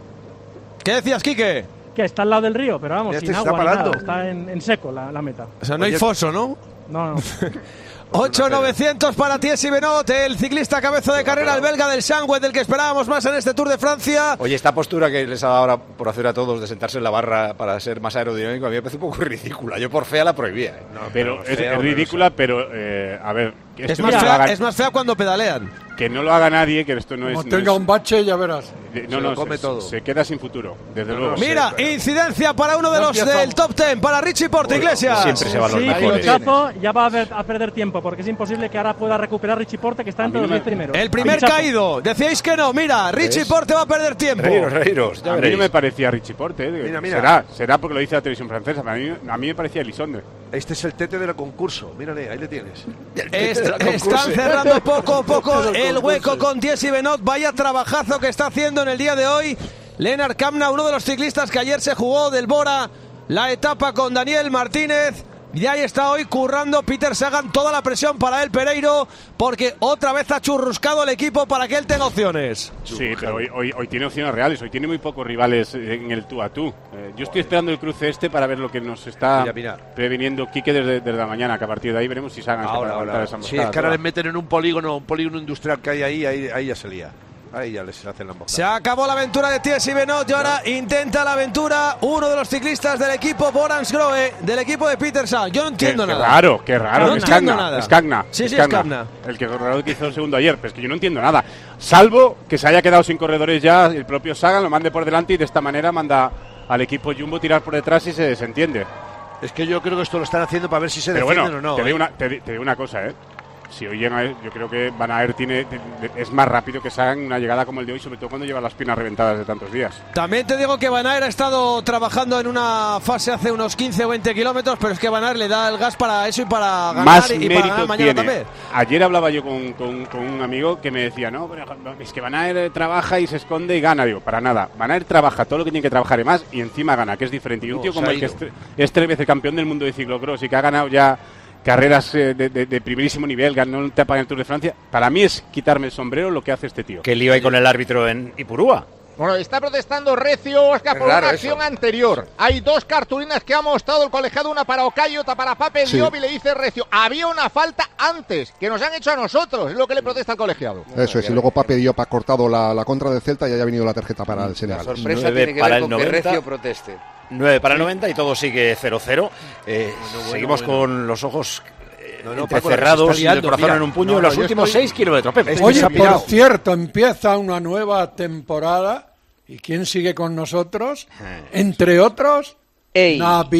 ¿Qué decías, Quique? Que está al lado del río, pero vamos, Ya sin te agua está ni nada, parando. está en, en seco la, la meta. O sea, no hay foso, ¿no? No, no. ocho novecientos para Thierry Benot, el ciclista cabeza de carrera, el belga del Sangüe, del que esperábamos más en este Tour de Francia. Oye, esta postura que les ha dado ahora por hacer a todos de sentarse en la barra para ser más aerodinámico, a mí me parece un poco ridícula. Yo por fea la prohibía. ¿eh? No, pero es, es ridícula, pero eh, a ver, que Es esto más, no lo fea, haga- es más fea cuando pedalean. que no lo haga nadie, que esto no Como es... no tenga es- un bache, ya verás. de- Se no, lo no, come se, todo. se queda sin futuro, desde luego. Mira, incidencia para uno de Ya los empieza. del top ten, para Richie Porte, Iglesias. siempre se van los Sí, mejores. Chapo ya va a, ver- a perder tiempo, porque es imposible que ahora pueda recuperar Richie Porte, que está A entre mí los no diez me- primeros. El primer Chapo. caído. Decíais que no. Mira, Richie ¿Ves? Porte va a perder tiempo. Reíros, reíros, ya A mí veréis. no me parecía Richie Porte, eh. Mira, mira. Será, será porque lo dice la televisión francesa, pero a mí, a mí me parecía Elizondo. Este es el tete del concurso, mírale, ahí le tienes. Est- están cerrando poco a poco el hueco con Thierry Benot. Vaya trabajazo que está haciendo en el día de hoy Lennart Kamna, uno de los ciclistas que ayer se jugó del Bora la etapa con Daniel Martínez. Y ahí está hoy currando Peter Sagan, toda la presión para el Pereiro, porque otra vez ha churruscado el equipo para que él tenga opciones. Sí, pero hoy, hoy, hoy tiene opciones reales, hoy tiene muy pocos rivales en el tú a tú. Eh, yo estoy esperando el cruce este para ver lo que nos está Mira, mira. previniendo Quique desde, desde la mañana, que a partir de ahí veremos si Sagan es capaz Ahora, de aguantar ahora. esa Sí, emboscada es que ahora toda. les meten en un polígono, un polígono industrial que hay ahí, ahí, ahí ya se lía. Ahí ya les hacen la emboscada. Se acabó la aventura de Thierry Benot y ahora intenta la aventura uno de los ciclistas del equipo Borans Grohe, del equipo de Peter Sagan. Yo no entiendo Qué, qué nada. raro, qué raro. No es entiendo Cagna, nada. es Cagna. Sí, sí, es es Cagna. El que corredor que hizo el segundo ayer, pero es que yo no entiendo nada. Salvo que se haya quedado sin corredores ya, el propio Sagan lo mande por delante y de esta manera manda al equipo Jumbo tirar por detrás y se desentiende. Es que yo creo que esto lo están haciendo para ver si se Pero defienden bueno, o no. te, ¿eh? digo una, te, di- te digo una cosa, ¿eh? Si hoy llega, yo creo que Van Aert tiene, te- te- es más rápido que Sagan una llegada como el de hoy, sobre todo cuando lleva las piernas reventadas de tantos días. También te digo que Van Aert ha estado trabajando en una fase hace unos quince o veinte kilómetros, pero es que Van Aert le da el gas para eso y para ganar Más y para mérito ganar mañana tiene. también. Ayer hablaba yo con, con- con un amigo que me decía, no, pero es que Van Aert trabaja y se esconde y gana. Digo, para nada. Van Aert trabaja todo lo que tiene que trabajar y más y encima gana, que es diferente. Y un No, tío se como ha el que ido. es, tre- es tres veces campeón del mundo de ciclocross y que ha ganado ya carreras eh, de, de- de primerísimo nivel, ganó un etapa en el Tour de Francia, para mí es quitarme el sombrero lo que hace este tío. ¿Qué lío hay con el árbitro en Ipurúa? Bueno, está protestando Recio, Oscar, por raro una eso. acción anterior. Hay dos cartulinas que ha mostrado el colegiado, una para Ocayo y otra para Pape Sí. Diop, y le dice Recio, había una falta antes, que nos han hecho a nosotros, es lo que le protesta el colegiado. Eso es, y luego Pape Diop ha cortado la, la contra del Celta y haya venido la tarjeta para el La Senegal. sorpresa Nueve tiene que para ver el con que noventa. Recio proteste. nueve para el noventa y todo sigue cero cero. Eh, bueno, seguimos bueno. con los ojos eh, No, no, entre Paco, la que se cerrados está y el liando, corazón mira. en un puño No, en no, los yo últimos estoy- seis kilómetros. Pepe. Este Oye, se ha por pirado. cierto, empieza una nueva temporada. ¿Y quién sigue con nosotros? Entre otros, Ey.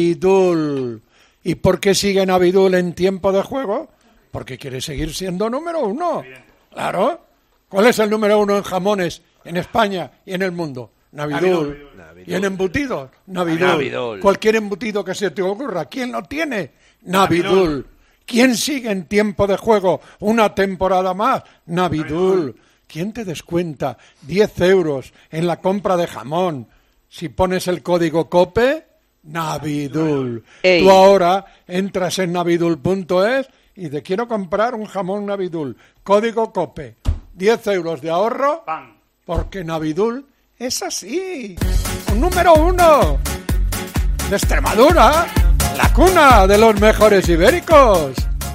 Navidul. ¿Y por qué sigue Navidul en tiempo de juego? Porque quiere seguir siendo número uno. Claro. ¿Cuál es el número uno en jamones en España y en el mundo? Navidul. ¿Y en embutidos? Navidul. Navidul. Cualquier embutido que se te ocurra. ¿Quién lo tiene? Navidul. ¿Quién sigue en tiempo de juego una temporada más? Navidul. ¿Quién te descuenta diez euros en la compra de jamón si pones el código COPE? Navidul. Ey. Tú ahora entras en navidul punto es y te quiero comprar un jamón Navidul. Código COPE. diez euros de ahorro porque Navidul es así. Un número uno de Extremadura, la cuna de los mejores ibéricos.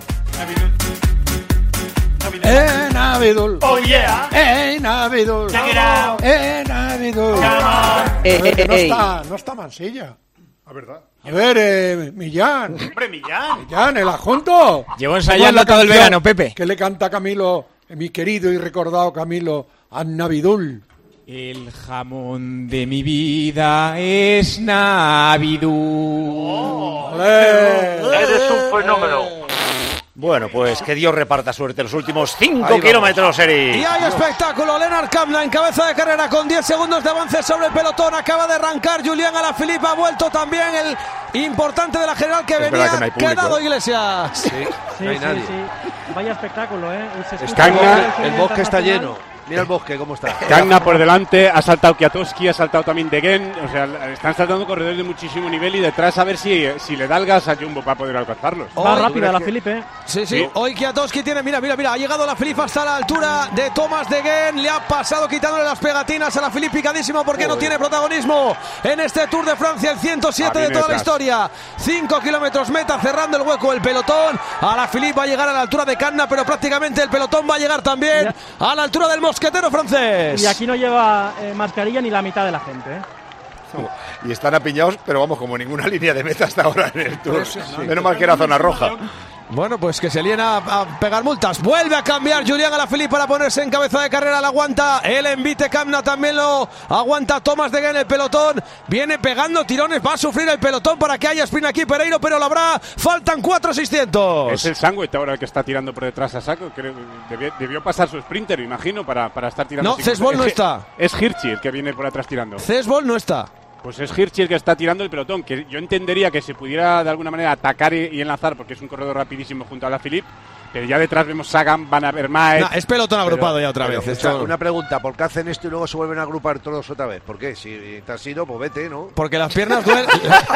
Eh, Navidul. Oh yeah. Eh, Navidul. Check it out. Eh, Navidul. Eh, A ver, eh, que no eh, está, no está Mansilla. A verdad. A ver, eh, Millán. Hombre, Millán. Millán, el adjunto. Llevo ensayando todo el verano, Pepe. ¿Qué le canta Camilo, mi querido y recordado Camilo, a Navidul? El jamón de mi vida es Navidul. Oh, ¡Eres un fenómeno! Bueno, pues que Dios reparta suerte los últimos cinco kilómetros, Eri. Y hay espectáculo. Lennart Kamna en cabeza de carrera con diez segundos de avance sobre el pelotón. Acaba de arrancar Julián Alaphilippe. Ha vuelto también el importante de la general que Es venía. verdad que no hay público, Quedado ¿eh? Iglesias. Sí, Sí, no hay sí, nadie. sí. Vaya espectáculo, ¿eh? Se escucha Cagna, el el sonido bosque está internacional. lleno. Mira el bosque, ¿cómo está? Cagna por delante, ha saltado Kwiatkowski, ha saltado también Degen, o sea, están saltando corredores de muchísimo nivel y detrás a ver si, si le da el gas a Jumbo para poder alcanzarlos. Va rápida la Felipe. Sí, sí, Sí. hoy Kwiatkowski tiene, mira, mira, mira, ha llegado a la Filipe hasta la altura de Thomas Degen, le ha pasado quitándole las pegatinas a la Filipe picadísimo porque Joder. no tiene protagonismo en este Tour de Francia, el ciento siete Ah, de viene toda la detrás. historia. cinco kilómetros meta, cerrando el hueco el pelotón. A la Filipe va a llegar a la altura de Cagna, pero prácticamente el pelotón va a llegar también a la altura del mosquetero francés. Y aquí no lleva eh, mascarilla ni la mitad de la gente, ¿eh? Y están apiñados, pero vamos, como ninguna línea de meta hasta ahora en el Tour. Menos mal que era zona roja. Bueno, pues que se líen a, a pegar multas. Vuelve a cambiar Julián Alaphilippe para ponerse en cabeza de carrera. La aguanta el envite Kamna, también lo aguanta Thomas Degen en el pelotón. Viene pegando tirones, va a sufrir el pelotón para que haya sprint aquí Pereiro, pero lo habrá. Faltan cuatro seiscientos. Es el Sangüet ahora el que está tirando por detrás a saco. Creo, debió, debió pasar su sprinter, imagino, para, para estar tirando. No, así. Cesbol no Es- está. Es Hirschi el que viene por atrás tirando. Cesbol no está. Pues es Hirschi el que está tirando el pelotón, que yo entendería que se pudiera de alguna manera atacar y, y enlazar porque es un corredor rapidísimo junto a la Philippe, pero ya detrás vemos Sagan, Van Avermaet. Nah, es pelotón agrupado Pero- ya otra pero, vez. escucha, Esto- Una pregunta, ¿por qué hacen esto y luego se vuelven a agrupar todos otra vez? ¿Por qué? Si te has ido, pues vete, ¿no? Porque las piernas duelen.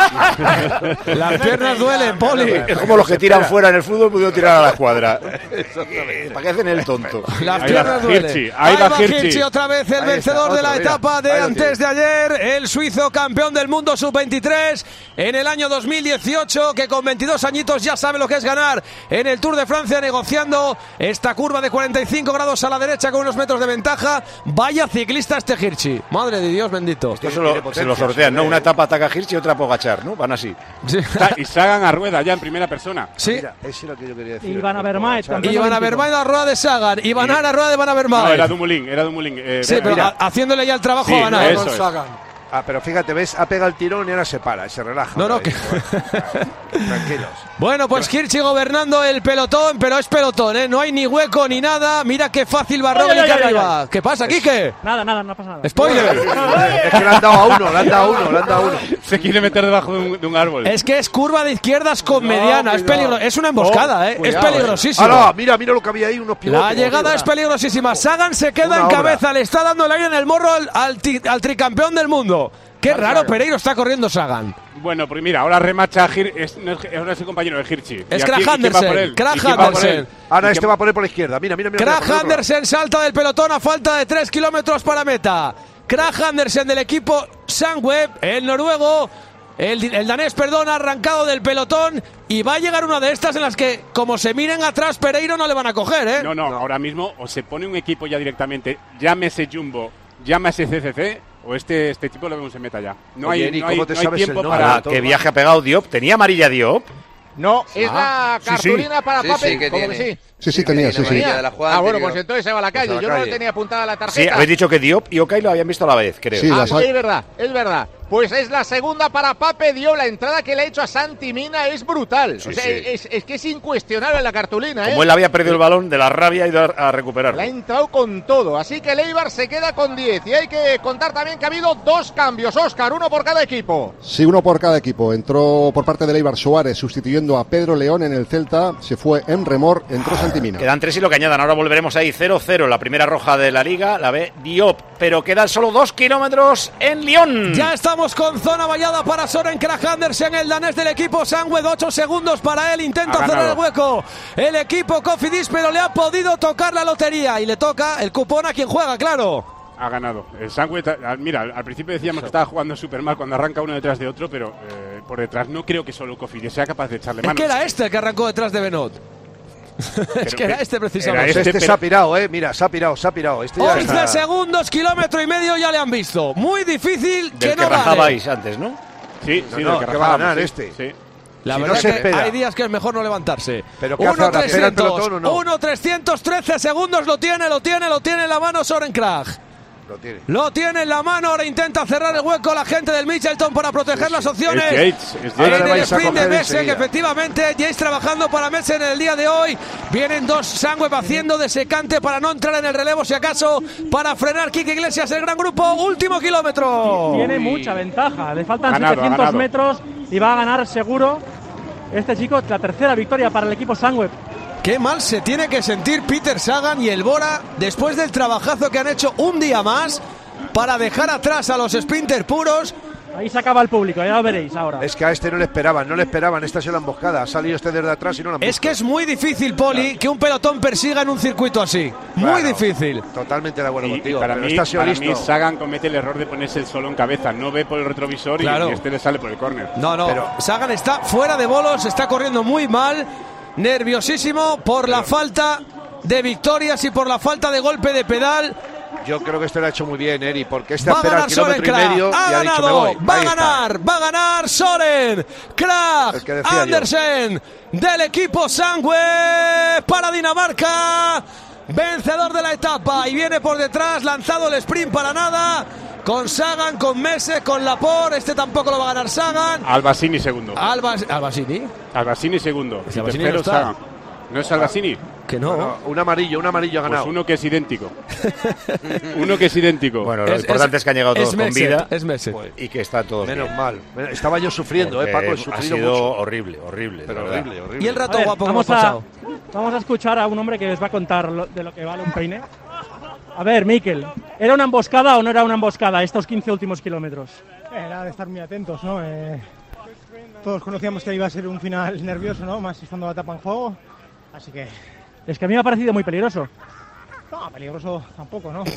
Las piernas duelen, Poli. Es como los que tiran fuera en el fútbol pudiendo tirar a la escuadra. ¿Para qué hacen el tonto? Las Ahí va piernas duelen. Hirschi, ahí va Hirschi. Hirschi otra vez, el Ahí vencedor está, de la otro, mira. etapa de Ahí lo antes tienes. de ayer, el suizo campeón del mundo sub veintitrés en el año dos mil dieciocho, que con veintidós añitos ya sabe lo que es ganar en el Tour de Francia, negociando esta curva de cuarenta y cinco grados a la derecha con unos metros de ventaja. Vaya ciclista este Hirschi, madre de Dios bendito. Esto se lo, se lo sortean, ¿no? Una etapa ataca a Hirschi y otra Pogachar, ¿no? Van así. Sa- Y Sagan a rueda ya en primera persona. Sí. Mira, eso es lo que yo quería decir. Y Van Avermaet también. Y Van Avermaet a la rueda de Sagan, y Van Aert a la rueda de Van No, Avermaet. era Dumoulin, era Dumoulin. Eh, Sí, pero mira. ha- haciéndole ya el trabajo Sí, a Van Aert. eso es. Ah, pero fíjate, ves, ha pegado el tirón y ahora se para, se relaja. No, no, otra que- vez. Tranquilos. Bueno, pues Hirschi gobernando el pelotón, pero es pelotón, ¿eh? No hay ni hueco ni nada. Mira qué fácil va Ay, ay, Roglic ay, ay, arriba. ¿Qué pasa, Quique? Nada, nada, no pasa nada. Spoiler. Es que le han dado a uno, le han dado a uno, le han dado a uno. Se quiere meter debajo de un, de un árbol. Es que es curva de izquierdas con mediana. Es peligro, es una emboscada, ¿eh? Cuidado, es peligrosísimo. ¡Hala! Mira, mira lo que había ahí, unos pivotes. La llegada es peligrosísima. Sagan se queda Una en obra. cabeza, le está dando el aire en el morro al, al, ti- al tricampeón del mundo. Qué raro, Pereiro está corriendo Sagan. Bueno, pues mira, ahora remacha Hir, es, no es, ahora es el compañero de Hirschi. Es ¿Y Krag aquí- y quién va Andersen, por él? Krag ¿Y quién va por Andersen. él? Ahora ¿Y este quién- va a poner por la izquierda. Mira, mira, mira. Krag mira, por otro. Andersen salta del pelotón a falta de tres kilómetros para meta. Krag Andersen del equipo Sunweb, el noruego, el, el danés, perdón, ha arrancado del pelotón y va a llegar una de estas en las que, como se miren atrás, Pereiro no le van a coger, ¿eh? No, no, ahora mismo o se pone un equipo ya directamente, llámese Jumbo, llámese C C C, o este este tipo lo vemos en meta ya. No Oye, hay, Eri, no hay, ¿cómo te no hay sabes el tiempo nombre? para... Ah, ¿qué viaje ha pegado Diop? ¿Tenía amarilla Diop? No, es Ah, la cartulina para Sí, Pape. sí, que ¿Cómo tiene. que sí? Sí, sí, tenía, sí, sí. amarilla de la jugada Ah, bueno, anterior. pues entonces se va a la calle. Pues a la Yo no calle. lo tenía apuntada la Sí, tarjeta. habéis dicho que Diop y Okai lo habían visto a la vez, creo. Sí, Ah, las sí, ha- es verdad, es verdad. Pues es la segunda para Pape Diop. La entrada que le ha hecho a Santi Mina es brutal. Sí, o sea, sí. Es, es que es incuestionable la cartulina, ¿eh? Como él había perdido el balón, de la rabia ha ido a, a recuperarlo. Le ha entrado con todo. Así que Leibar se queda con diez. Y hay que contar también que ha habido dos cambios, Óscar, uno por cada equipo. Sí, uno por cada equipo. Entró por parte de Eibar Suárez sustituyendo a Pedro León en el Celta. Se fue en remor, entró Santimina. Quedan tres y lo que añadan. Ahora volveremos ahí cero cero. La primera roja de la liga la ve Diop. Pero quedan solo dos kilómetros en Lyon. Ya estamos con zona vallada para Soren Krag Andersen, el danés del equipo Sunweb. Ocho segundos para él, intenta Ha cerrar ganado. el hueco el equipo Cofidis, pero le ha podido tocar la lotería y le toca el cupón a quien juega, claro. Ha ganado. El Sangüet, ah, mira, al principio decíamos que estaba jugando súper mal cuando arranca uno detrás de otro, pero eh, por detrás no creo que solo Cofidis sea capaz de echarle Es mano. que era este el que arrancó detrás de Benot. Es que era este precisamente. Era Este, Este, se pero- ha pirado, eh. Mira, se ha pirado, se ha pirado. Este ya once está. segundos, kilómetro y medio ya le han visto. Muy difícil Del que que no gane. rajabais antes, ¿no? Sí, no, sí, no, que que va a ganar sí, este. Sí. La si verdad no se que espera. hay días que es mejor no levantarse. Pero ¿qué hace ahora? ¿Espera el pelotón o no? uno trescientos trece segundos, lo tiene, lo tiene, lo tiene en la mano Soren Krag. Lo tiene. Lo tiene en la mano, ahora intenta cerrar el hueco la gente del Mitchelton para proteger Sí, las sí. opciones. Es Yates, es En Yates. el vais a sprint de coger Mesen, enseguida. efectivamente, Yates trabajando para Mesen en el día de hoy. Vienen dos Sunweb haciendo de secante para no entrar en el relevo, si acaso, para frenar Quique Iglesias, el gran grupo. Último kilómetro. Tiene mucha ventaja, le faltan Ganado, setecientos ganado. metros y va a ganar seguro. Este chico, la tercera victoria para el equipo Sunweb. Qué mal se tiene que sentir Peter Sagan y el Bora después del trabajazo que han hecho un día más para dejar atrás a los sprinters puros. Ahí se acaba el público, ya lo veréis ahora. Es que a este no le esperaban, no le esperaban. Esta ha sido la emboscada. Ha salido este desde atrás y no la han Es visto. que es muy difícil, Poli, que un pelotón persiga en un circuito así. Muy Claro, difícil. Totalmente de acuerdo Y, y contigo. para pero mí, esta ha sido para listo. mí Sagan comete el error de ponerse el solo en cabeza. No ve por el retrovisor y- Claro. y, este le sale por el córner. No, no, Pero- Sagan está fuera de bolos, está corriendo muy mal, nerviosísimo por la falta de victorias y por la falta de golpe de pedal. Yo creo que este lo ha hecho muy bien, Eri, porque este Va a espera ganar el Soren kilómetro y Krag, medio ha y ha dicho me ganado, voy. va a Ahí está. ganar, va a ganar Soren Krag, El que decía yo. Andersen del equipo Sunweb para Dinamarca, vencedor de la etapa y viene por detrás, lanzado el sprint para nada, con Sagan, con Mese, con Laporte, este tampoco lo va a ganar Sagan. Albasini segundo. Albas, Albasini, Albasini segundo. Pues Y Albasini tercero no está. Sagan. ¿No es Albasini? que no. No, un amarillo, un amarillo ha Pues ganado. uno que es idéntico. Uno que es idéntico. Bueno, lo Es- importante es, es- que han llegado todos es con Messi, vida es Messi. y que está todo Menos bien. mal. Estaba yo sufriendo, eh, Porque Paco, he ha sufrido sido mucho. horrible, horrible. Pero de verdad. horrible, horrible. Y el rato A ver, guapo que vamos, hemos a, pasado. vamos a escuchar a un hombre que os va a contar lo- de lo que vale un peine. A ver, Mikel, ¿era una emboscada o no era una emboscada estos quince últimos kilómetros? Era de estar muy atentos, ¿no? Eh, todos conocíamos que iba a ser un final nervioso, ¿no? Más estando la etapa en juego. Así que... Es que a mí me ha parecido muy peligroso. No, peligroso tampoco, ¿no?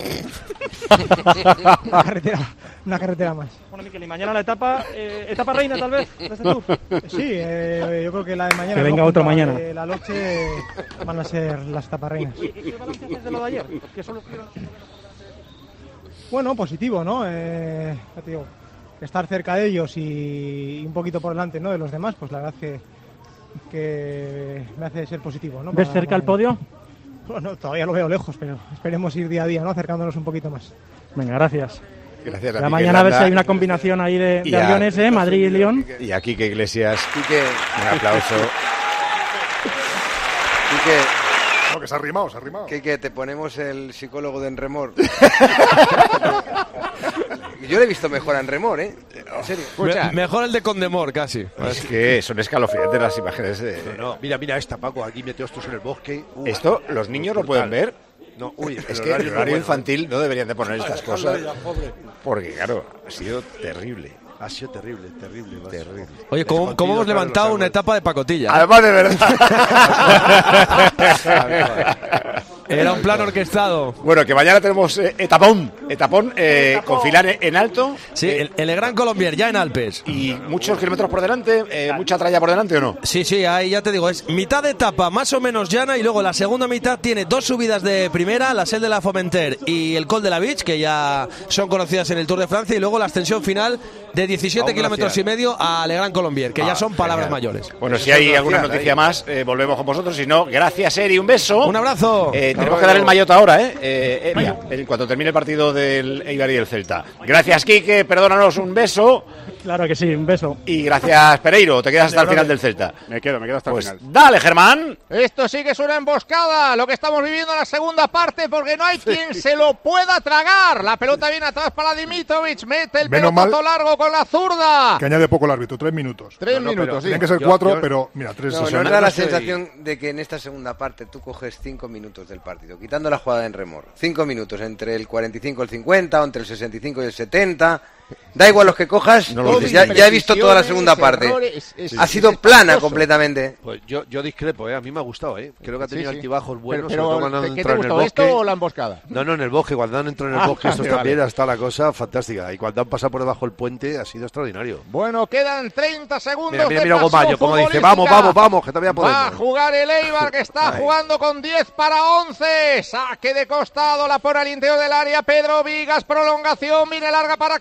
una, carretera, una carretera más. Bueno, Mikel, y mañana la etapa, eh, etapa reina tal vez, de este tour. Sí, eh, yo creo que la de mañana... Que venga ¿no? otro Junto a la mañana. de La Loche van a ser las etapas reinas. ¿Qué balance haces de lo de ayer? Que solo fueron- Bueno, positivo, ¿no? Eh, ya te digo, estar cerca de ellos y un poquito por delante, ¿no? De los demás, pues la verdad que, que me hace ser positivo, ¿no? ¿Ves Para- cerca el para- podio? Bueno, todavía lo veo lejos, pero esperemos ir día a día, ¿no? Acercándonos un poquito más. Venga, gracias. Gracias a Ya Mikel mañana a ver si Landa hay una combinación ahí de, y de a- aviones, ¿eh? Madrid y León. Y aquí que Iglesias, Quique, un aplauso. Quique, No, que se ha arrimado, se ha arrimado. Quique, te ponemos el psicólogo de Enremor. Yo le he visto mejor a Enremor, ¿eh? En serio. Me- mejor el de Condemor, casi. Es que son escalofriantes las imágenes. De... No, no, mira, mira esta, Paco, aquí metió estos en el bosque. Uh, Esto los niños lo pueden ver. No, uy, Es el que horario el no horario bueno, infantil no deberían de poner estas Déjalo cosas. ya, pobre. Porque, claro, ha sido terrible. Ha sido terrible, terrible. macho. Terrible. Oye, ¿cómo, cómo hemos levantado una etapa de pacotilla? Además, de verdad. Era un plan orquestado. Bueno, que mañana tenemos eh, etapón. Etapón eh, con Filán en alto. Sí, el, el Gran Colombier, ya en Alpes. Y muchos kilómetros por delante, eh, mucha tralla por delante, ¿o no? Sí, sí, ahí ya te digo, es mitad de etapa más o menos llana y luego la segunda mitad tiene dos subidas de primera, la Sel de la Fomenter y el Col de la Beach, que ya son conocidas en el Tour de Francia, y luego la ascensión final de diecisiete Aún kilómetros gracias. y medio a Le Gran Colombier, que Ah, ya son palabras genial. mayores. Bueno, si hay alguna noticia más, eh, volvemos con vosotros. Si no, gracias, Eri, un beso. Un abrazo. Eh, tenemos que dar el maillot ahora, ¿eh? eh, eh mira, en cuanto termine el partido del Eibar y el Celta. Gracias, Quique, perdónanos, un beso. Claro que sí, un beso. Y gracias, Pereiro, te quedas hasta el final del Celta. Me quedo, me quedo hasta Pues el final. dale, Germán. Esto sí que es una emboscada, lo que estamos viviendo en la segunda parte, porque no hay quien se lo pueda tragar. La pelota viene atrás para Dimitrovic, mete el Menos pelotazo mal largo con la zurda. Que añade poco el árbitro, tres minutos. Tres No, no, minutos, pero sí. Tienen que ser Yo- cuatro, yo- pero mira, tres. No, o ¿no sea, te da la soy- sensación de que en esta segunda parte tú coges cinco minutos del partido, quitando la jugada en remor? Cinco minutos, entre el cuarenta y cinco y el cincuenta, o entre el sesenta y cinco y el setenta. Da igual los que cojas, No lo ya, dices. ya he visto toda la segunda parte. errores, es- ha es sido plana espantoso. completamente. Pues yo, yo discrepo, ¿eh? A mí me ha gustado, ¿eh? Creo que ha Sí, tenido sí. altibajos buenos. Pero- sobre todo pero, cuando han ¿qué te entrado en el gustó, esto bosque. o la emboscada? No, no, en el bosque. Cuando han entrado en el Ah, bosque estos vale, también vale. está la cosa fantástica. Y cuando han pasado por debajo del puente ha sido extraordinario. Bueno, quedan treinta segundos Mira, mira, de mira pasión Gomayo, como dice, futbolística. vamos, vamos, vamos, que todavía Va a podemos. jugar el Eibar, que está Ay. jugando con diez para once. Saque de costado, la pone al interior del área. Pedro Vigas, prolongación, viene larga para Cacio.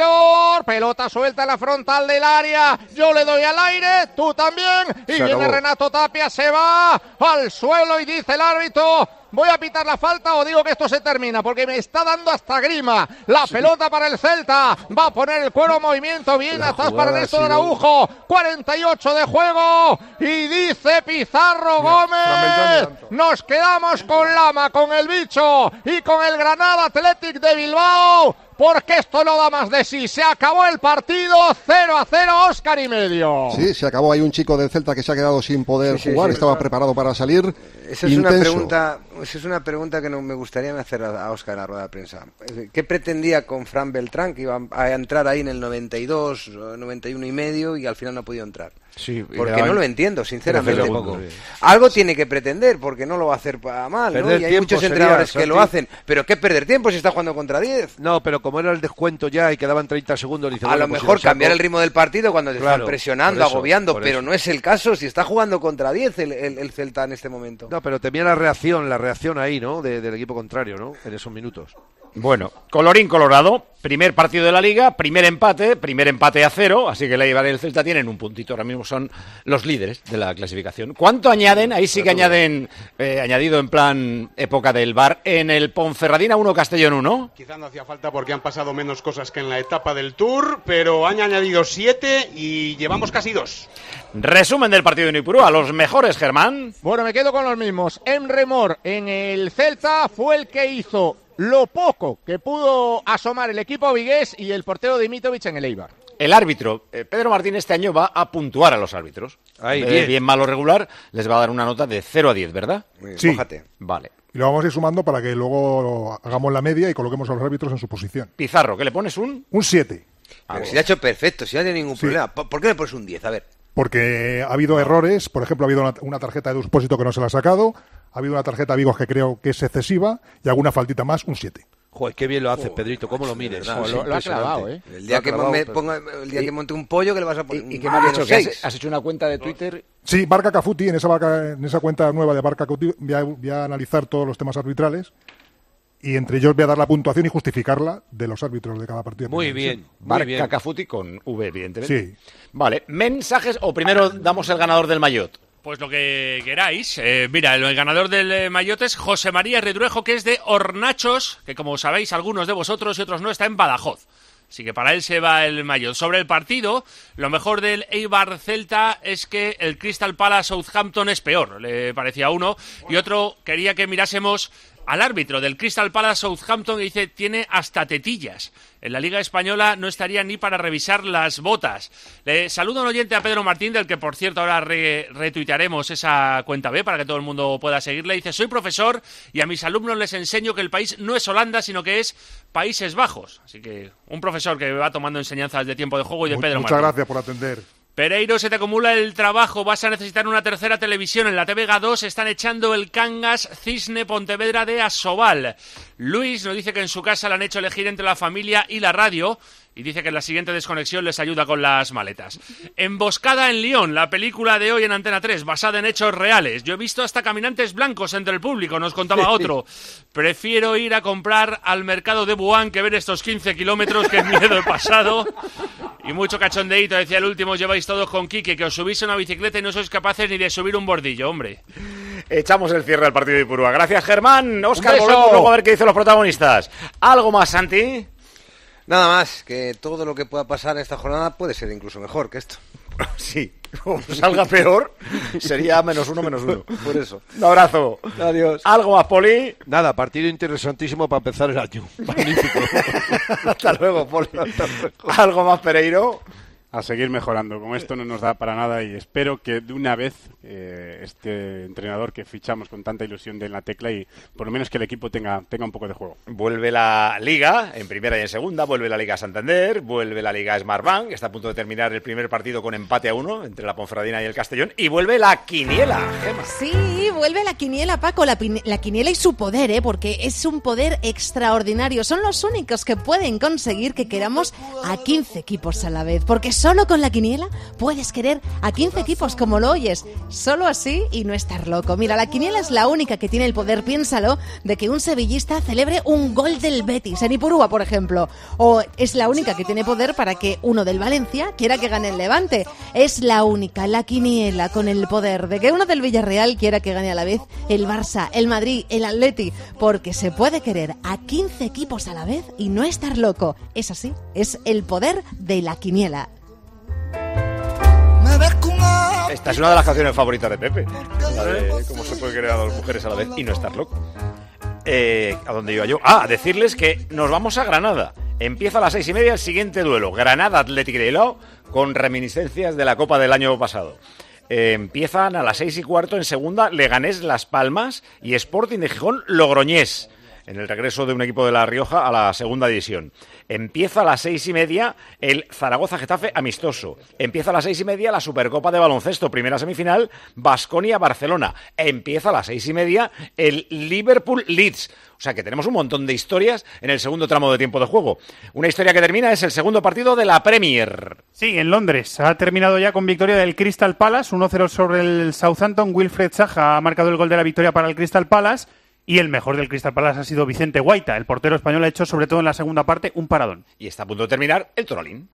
interior, pelota suelta en la frontal del área, yo le doy al aire, tú también, y Se viene acabó. Renato Tapia, se va al suelo y dice el árbitro: ¿voy a pitar la falta o digo que esto se termina? Porque me está dando hasta grima. La pelota para el Celta. Va a poner el cuero en movimiento. Bien La atrás jugada para Néstor ha sido- Araujo. cuarenta y ocho de juego. Y dice Pizarro Gómez: nos quedamos con Lama, con el bicho y con el Granada Athletic de Bilbao. Porque esto no da más de sí. Se acabó el partido. cero a cero, Óscar y medio. Sí, se acabó. Hay un chico del Celta que se ha quedado sin poder Sí, sí, jugar, sí. estaba preparado para salir. Esa es Intenso. una pregunta, esa es una pregunta que no me gustaría hacer a, a Óscar en la rueda de prensa. ¿Qué pretendía con Fran Beltrán, que iba a entrar ahí en el noventa y dos, noventa y uno y medio y al final no ha podido entrar? Sí, Porque quedaban no lo entiendo, sinceramente. trece segundos, sí. Algo tiene que pretender, porque no lo va a hacer para mal, ¿no? Perder Y hay tiempo muchos sería, entrenadores que Santi. lo hacen. Pero ¿qué perder tiempo si está jugando contra diez? No, pero como era el descuento ya y quedaban treinta segundos, dice, A bueno, lo pues si mejor lo saco- cambiar el ritmo del partido cuando te Claro, están presionando, por eso, agobiando, por pero eso. no es el caso si está jugando contra diez el, el, el Celta en este momento. No, pero temía la reacción, la reacción ahí, ¿no? De- del equipo contrario, ¿no? En esos minutos. Bueno, colorín colorado, primer partido de la Liga, primer empate, primer empate a cero, así que el Eibar y el Celta tienen un puntito, ahora mismo son los líderes de la clasificación. ¿Cuánto añaden? Ahí sí que añaden, eh, añadido en plan época del V A R, en el Ponferradina uno, Castellón uno. Quizá no hacía falta porque han pasado menos cosas que en la etapa del Tour, pero han añadido siete y llevamos casi dos. Resumen del partido de Nipurúa, los mejores, Germán. Bueno, me quedo con los mismos. Emre Mor en el Celta fue el que hizo lo poco que pudo asomar el equipo vigués, y el portero Dimitrovic en el Eibar. El árbitro, eh, Pedro Martín, este año va a puntuar a los árbitros. Ahí, Eh, bien. bien, malo, regular, les va a dar una nota de cero a diez, ¿verdad? Sí. Vale. Y lo vamos a ir sumando para que luego hagamos la media y coloquemos a los árbitros en su posición. Pizarro, ¿qué le pones un? Un siete. Pero si lo ha hecho perfecto, si no tiene ningún Sí. problema. ¿Por por qué le pones un diez? A ver. Porque ha habido errores, por ejemplo, ha habido una, una tarjeta de Expósito que no se la ha sacado, ha habido una tarjeta de Vigos que creo que es excesiva y alguna faltita más, un siete. Joder, qué bien lo haces, Pedrito, cómo lo mires. verdad, Es lo- lo ha impresionante. clavado, ¿eh? El Lo día ha que clavado, me pero- ponga, el día que monte un pollo, que le vas a poner. ¿Y qué me has dicho? ¿Que has, has hecho una cuenta de Twitter? Sí, Barca Cafuti, en esa, barca- en esa cuenta nueva de Barca Cafuti voy a, voy a analizar todos los temas arbitrales y entre ellos voy a dar la puntuación y justificarla de los árbitros de cada partido. Muy bien, Barca Cafuti con V, evidentemente. Sí. Vale, mensajes, o primero damos el ganador del Maillot. Pues lo que queráis. Eh, mira, el ganador del eh, Maillot es José María Redruejo, que es de Hornachos, que como sabéis algunos de vosotros y otros no, está en Badajoz. Así que para él se va el Maillot. Sobre el partido, lo mejor del Eibar Celta es que el Crystal Palace Southampton es peor, le parecía a uno. Y otro quería que mirásemos al árbitro del Crystal Palace Southampton, que dice tiene hasta tetillas. En la Liga Española no estaría ni para revisar las botas. Le saludo a un oyente, a Pedro Martín, del que por cierto ahora re retuitearemos esa cuenta B para que todo el mundo pueda seguirle. Dice: soy profesor y a mis alumnos les enseño que el país no es Holanda, sino que es Países Bajos. Así que un profesor que va tomando enseñanzas de tiempo de juego y de Mu- Pedro Muchas Martín. gracias por atender. Pereiro, se te acumula el trabajo, vas a necesitar una tercera televisión. En la T V G dos están echando el Cangas Cisne Pontevedra de Asobal. Luis nos dice que en su casa le han hecho elegir entre la familia y la radio, y dice que en la siguiente desconexión les ayuda con las maletas. Emboscada en Lyon, la película de hoy en Antena tres, basada en hechos reales. Yo he visto hasta caminantes blancos entre el público, nos contaba otro. Prefiero ir a comprar al mercado de Wuhan que ver estos quince kilómetros, que miedo he pasado. Y mucho cachondeíto, decía el último, lleváis todos con Quique, que os subís a una bicicleta y no sois capaces ni de subir un bordillo, hombre. Echamos el cierre al partido de Ipurúa. Gracias, Germán. Óscar, Un beso. volvemos luego a ver qué dicen los protagonistas. ¿Algo más, Santi? Nada más, que todo lo que pueda pasar en esta jornada puede ser incluso mejor que esto. Sí, o salga peor, sería menos uno, menos uno. Por eso. Un abrazo. Adiós. ¿Algo más, Poli? Nada, partido interesantísimo para empezar el año. Magnífico. Hasta luego, Poli. ¿Algo más, Pereiro? A seguir mejorando. Con esto no nos da para nada y espero que de una vez eh, este entrenador que fichamos con tanta ilusión de la tecla y por lo menos que el equipo tenga, tenga un poco de juego. Vuelve la Liga en primera y en segunda, vuelve la Liga Santander, vuelve la Liga Smartbank, está a punto de terminar el primer partido con empate a uno entre la Ponferradina y el Castellón, y vuelve la Quiniela, Gemma. Sí, vuelve la quiniela, Paco, la, la quiniela y su poder, ¿eh? Porque es un poder extraordinario. Son los únicos que pueden conseguir que queramos a quince equipos a la vez, porque Solo con la quiniela puedes querer a quince equipos como lo oyes, solo así y no estar loco. Mira, la quiniela es la única que tiene el poder, piénsalo, de que un sevillista celebre un gol del Betis en Ipurúa, por ejemplo. O es la única que tiene poder para que uno del Valencia quiera que gane el Levante. Es la única, la quiniela, con el poder de que uno del Villarreal quiera que gane a la vez el Barça, el Madrid, el Atleti, porque se puede querer a quince equipos a la vez y no estar loco. Es así, es el poder de la quiniela. Esta es una de las canciones favoritas de Pepe, la de cómo se puede querer a dos mujeres a la vez y no estar loco. Eh, ¿A dónde iba yo? Ah, decirles que nos vamos a Granada. Empieza a las seis y media el siguiente duelo, Granada Athletic de Bilbao, con reminiscencias de la Copa del año pasado. Eh, empiezan a las seis y cuarto en segunda Leganés Las Palmas y Sporting de Gijón Logroñés, en el regreso de un equipo de La Rioja a la segunda división. Empieza a las seis y media el Zaragoza-Getafe amistoso. Empieza a las seis y media la Supercopa de Baloncesto, primera semifinal, Baskonia-Barcelona. Empieza a las seis y media el Liverpool-Leeds. O sea que tenemos un montón de historias en el segundo tramo de tiempo de juego. Una historia que termina es el segundo partido de la Premier. Sí, en Londres. Ha terminado ya con victoria del Crystal Palace, uno cero sobre el Southampton. Wilfred Zaha ha marcado el gol de la victoria para el Crystal Palace. Y el mejor del Crystal Palace ha sido Vicente Guaita. El portero español ha hecho, sobre todo en la segunda parte, un paradón. Y está a punto de terminar el Torolín.